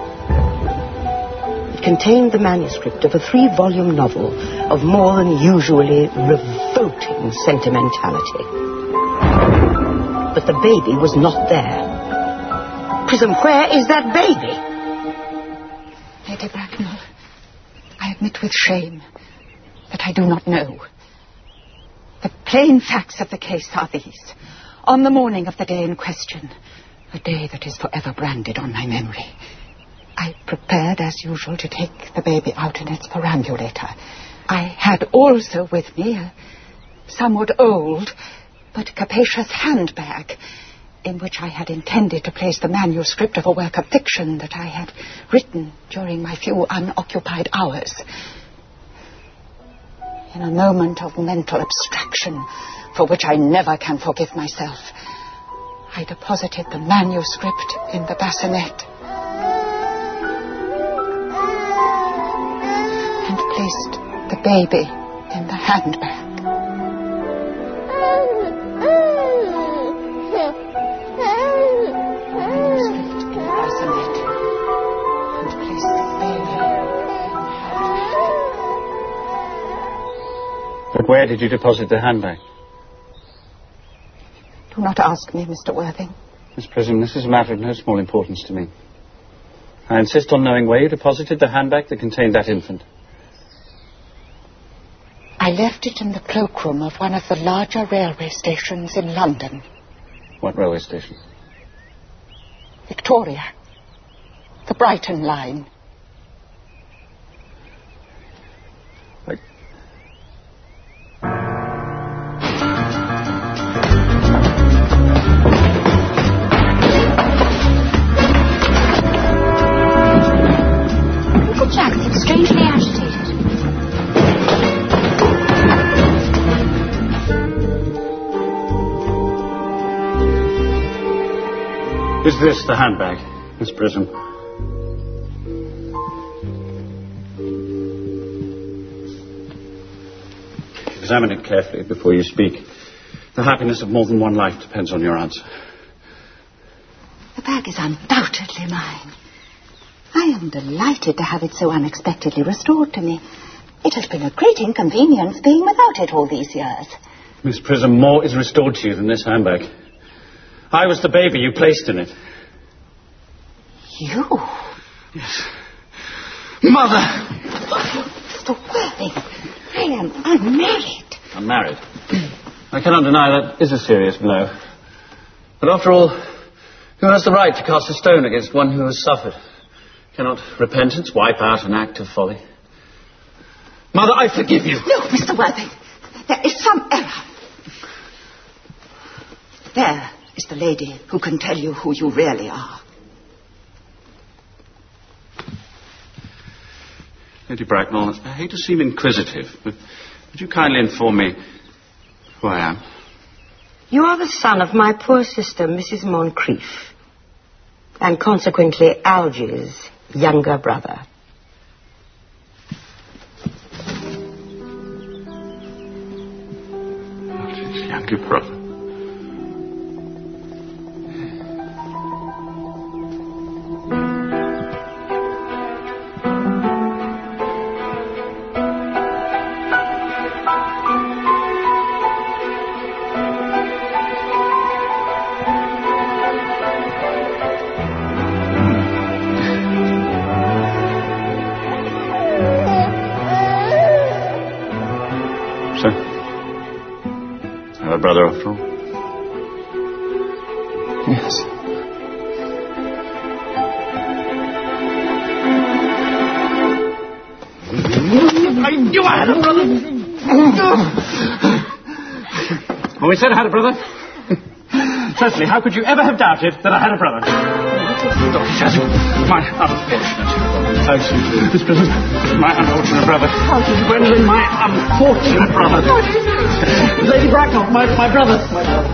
It contained the manuscript of a three-volume novel of more than usually revolting sentimentality. But the baby was not there. Prism, where is that baby? Lady Bracknell, I admit with shame that I do not know. The plain facts of the case are these. On the morning of the day in question, a day that is forever branded on my memory, I prepared, as usual, to take the baby out in its perambulator. I had also with me a somewhat old but capacious handbag in which I had intended to place the manuscript of a work of fiction that I had written during my few unoccupied hours. In a moment of mental abstraction, for which I never can forgive myself, I deposited the manuscript in the bassinet and placed the baby in the handbag. Manuscript in the bassinet and placed the baby in the handbag. But where did you deposit the handbag? Do not ask me, Mister Worthing. Miss Prism, this is a matter of no small importance to me. I insist on knowing where you deposited the handbag that contained that infant. I left it in the cloakroom of one of the larger railway stations in London. What railway station? Victoria. The Brighton line. Is this the handbag, Miss Prism? Examine it carefully before you speak. The happiness of more than one life depends on your answer. The bag is undoubtedly mine. I am delighted to have it so unexpectedly restored to me. It has been a great inconvenience being without it all these years. Miss Prism, more is restored to you than this handbag. I was the baby you placed in it. You? Yes. Mother! Mister Worthing, I am unmarried. Unmarried? I cannot deny that is a serious blow. But after all, who has the right to cast a stone against one who has suffered? Cannot repentance wipe out an act of folly? Mother, I forgive you. No, Mister Worthing. There is some error. There is the lady who can tell you who you really are. Lady Bracknell, I hate to seem inquisitive, but would you kindly inform me who I am? You are the son of my poor sister, Missus Moncrief, and consequently Algy's younger brother. Algy's younger brother? Brother, after all? Yes. I knew I had a brother! Oh, we said I had a brother? Cecily, how could you ever have doubted that I had a brother? Doctor Chasuble, my unfortunate... Thanks, Miss Prism. My unfortunate brother. How did you... Gwendolyn, my unfortunate brother. How did you... Lady Bracknell, my, my brother. My brother.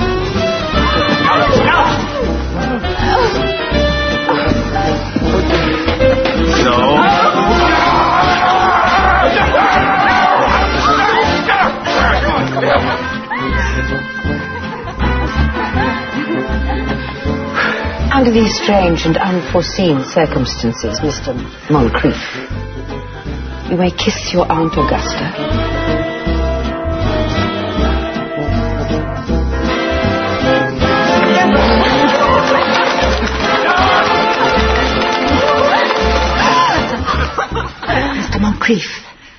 Under these strange and unforeseen circumstances, Mister Moncrief, you may kiss your Aunt Augusta. Mister Moncrief,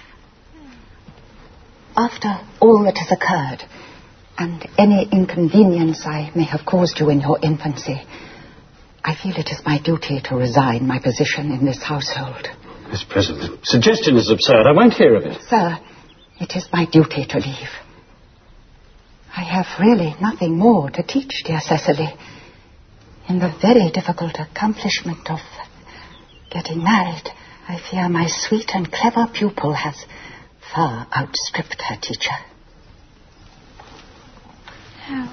after all that has occurred, and any inconvenience I may have caused you in your infancy, I feel it is my duty to resign my position in this household. Miss Prism, the suggestion is absurd. I won't hear of it. Sir, it is my duty to leave. I have really nothing more to teach dear Cecily in the very difficult accomplishment of getting married. I fear my sweet and clever pupil has far outstripped her teacher. Oh.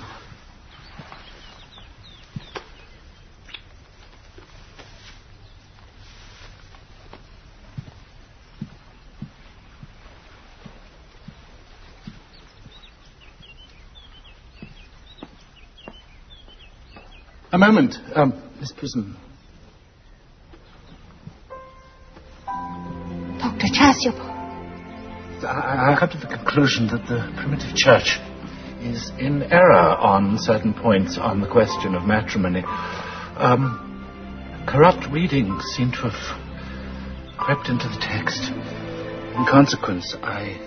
A moment, um, Miss Prism. Doctor Chasuble. I, I come to the conclusion that the primitive church is in error on certain points on the question of matrimony. Um, corrupt readings seem to have crept into the text. In consequence, I...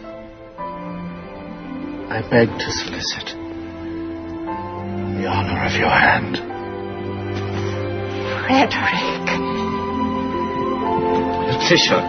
I beg to solicit the honor of your hand. Frederick. Letitia.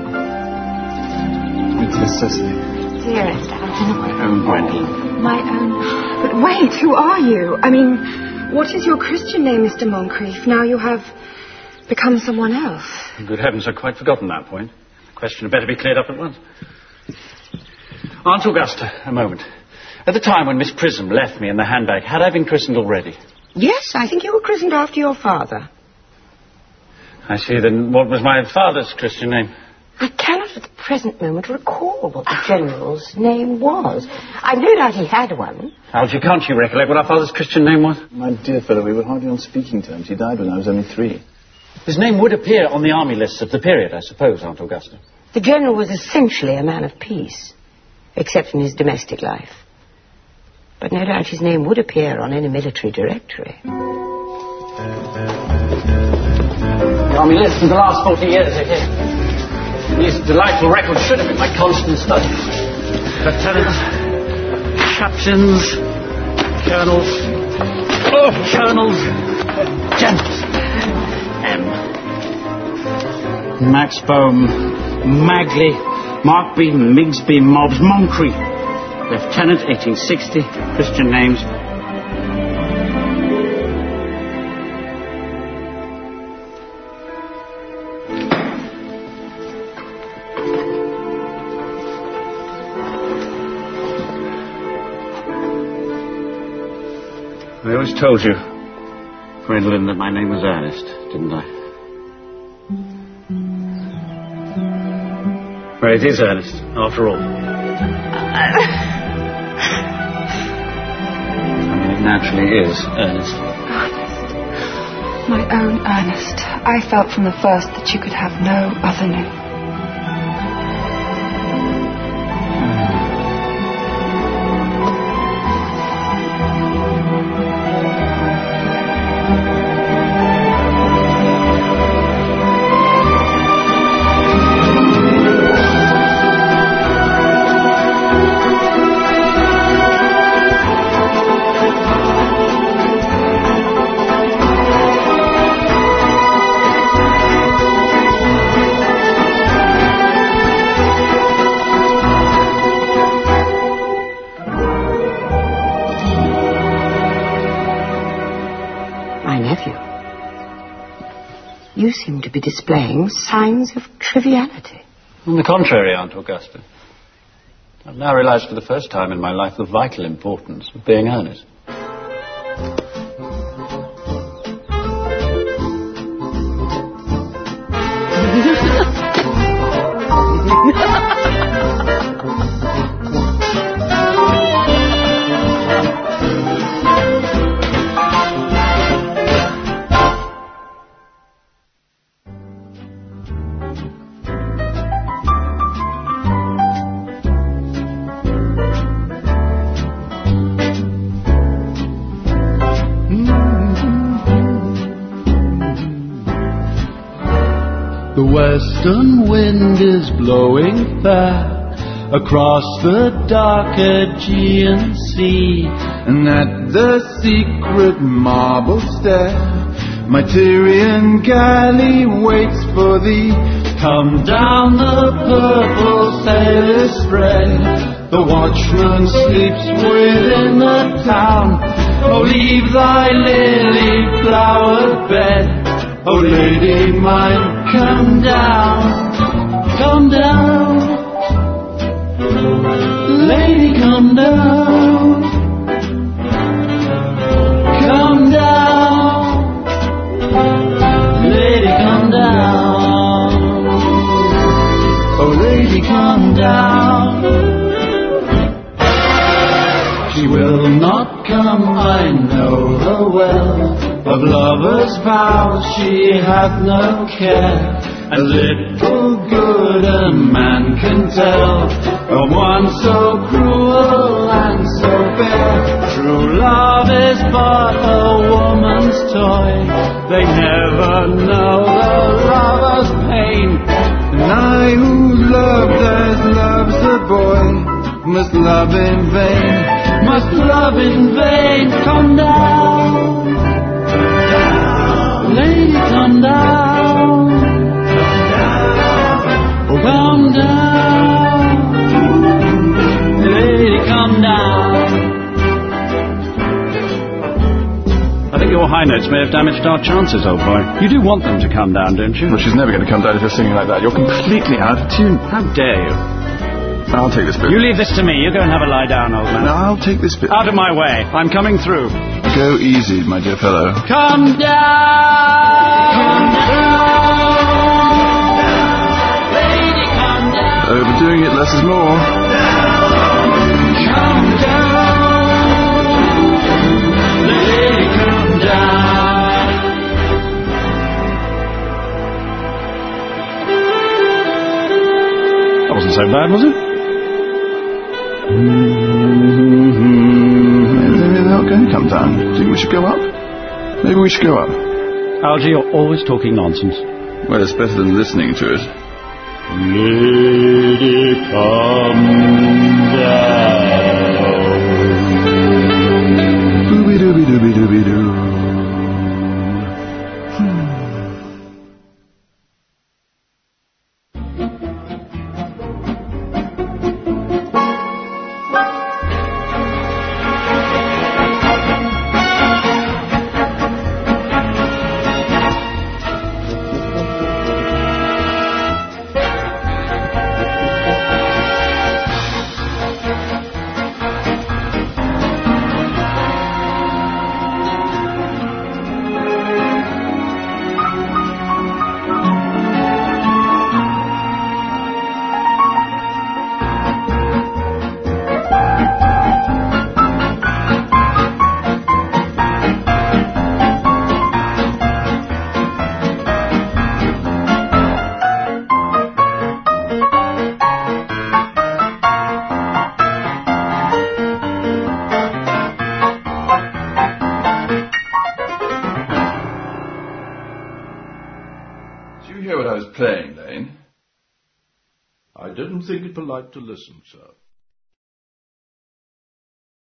It is Cecily. Dearest Algernon. My own Gwendolyn. My own... But wait, who are you? I mean, what is your Christian name, Mister Moncrief? Now you have become someone else. Good heavens, I'd quite forgotten that point. The question had better be cleared up at once. Aunt Augusta, a moment. At the time when Miss Prism left me in the handbag, had I been christened already? Yes, I think you were christened after your father. I see. Then what was my father's Christian name? I cannot at the present moment recall what the General's name was. I've no doubt he had one. Algy, can't you recollect what our father's Christian name was? My dear fellow, we were hardly on speaking terms. He died when I was only three. His name would appear on the army lists of the period, I suppose, Aunt Augusta. The General was essentially a man of peace, except in his domestic life. But no doubt his name would appear on any military directory. The army lists for the last forty years are here. These delightful records should have been my constant study. Lieutenants, captains, colonels, oh, colonels, generals. M. Max Bohm, Magley, Mark B, Migsby, Mobbs, Moncrief. Lieutenant, eighteen sixty, Christian names. I always told you, Gwendolyn, that my name was Ernest, didn't I? Well, it is Ernest, after all. I mean, it naturally is Ernest. Ernest. My own Ernest. I felt from the first that you could have no other name. You seem to be displaying signs of triviality. On the contrary, Aunt Augusta. I've now realized for the first time in my life the vital importance of being earnest. The western wind is blowing fair across the dark Aegean Sea, and at the secret marble stair my Tyrian galley waits for thee. Come down, the purple sail is spread, the watchman sleeps within the town. Oh, leave thy lily-flowered bed, oh, lady mine, come down, come down, lady, come down, come down, lady, come down, oh, lady, come down. She will not come, I know her well. Of lovers' vows she hath no care, and little good a man can tell of one so cruel and so fair. True love is but a woman's toy, they never know the lover's pain. And I who loved as loves a boy must love in vain, must love in vain. Come down, lady, come down, oh, come down, lady, come down. I think your high notes may have damaged our chances, old boy. You do want them to come down, don't you? Well, she's never going to come down if you're singing like that. You're completely out of tune. How dare you? I'll take this bit. You leave this to me. You go and have a lie down, old man. No, I'll take this bit. Out of my way. I'm coming through. Go easy, my dear fellow. Come down! Come down! Lady, come down! Overdoing it, less is more. Come down! Lady, come down! That wasn't so bad, was it? Maybe they're not going to come down. Do you think we should go up? Maybe we should go up. Algy, you're always talking nonsense. Well, it's better than listening to it. Lady, come down. Dooby-dooby-dooby-dooby-doo. Did you hear what I was playing, Lane? I didn't think it polite to listen, sir.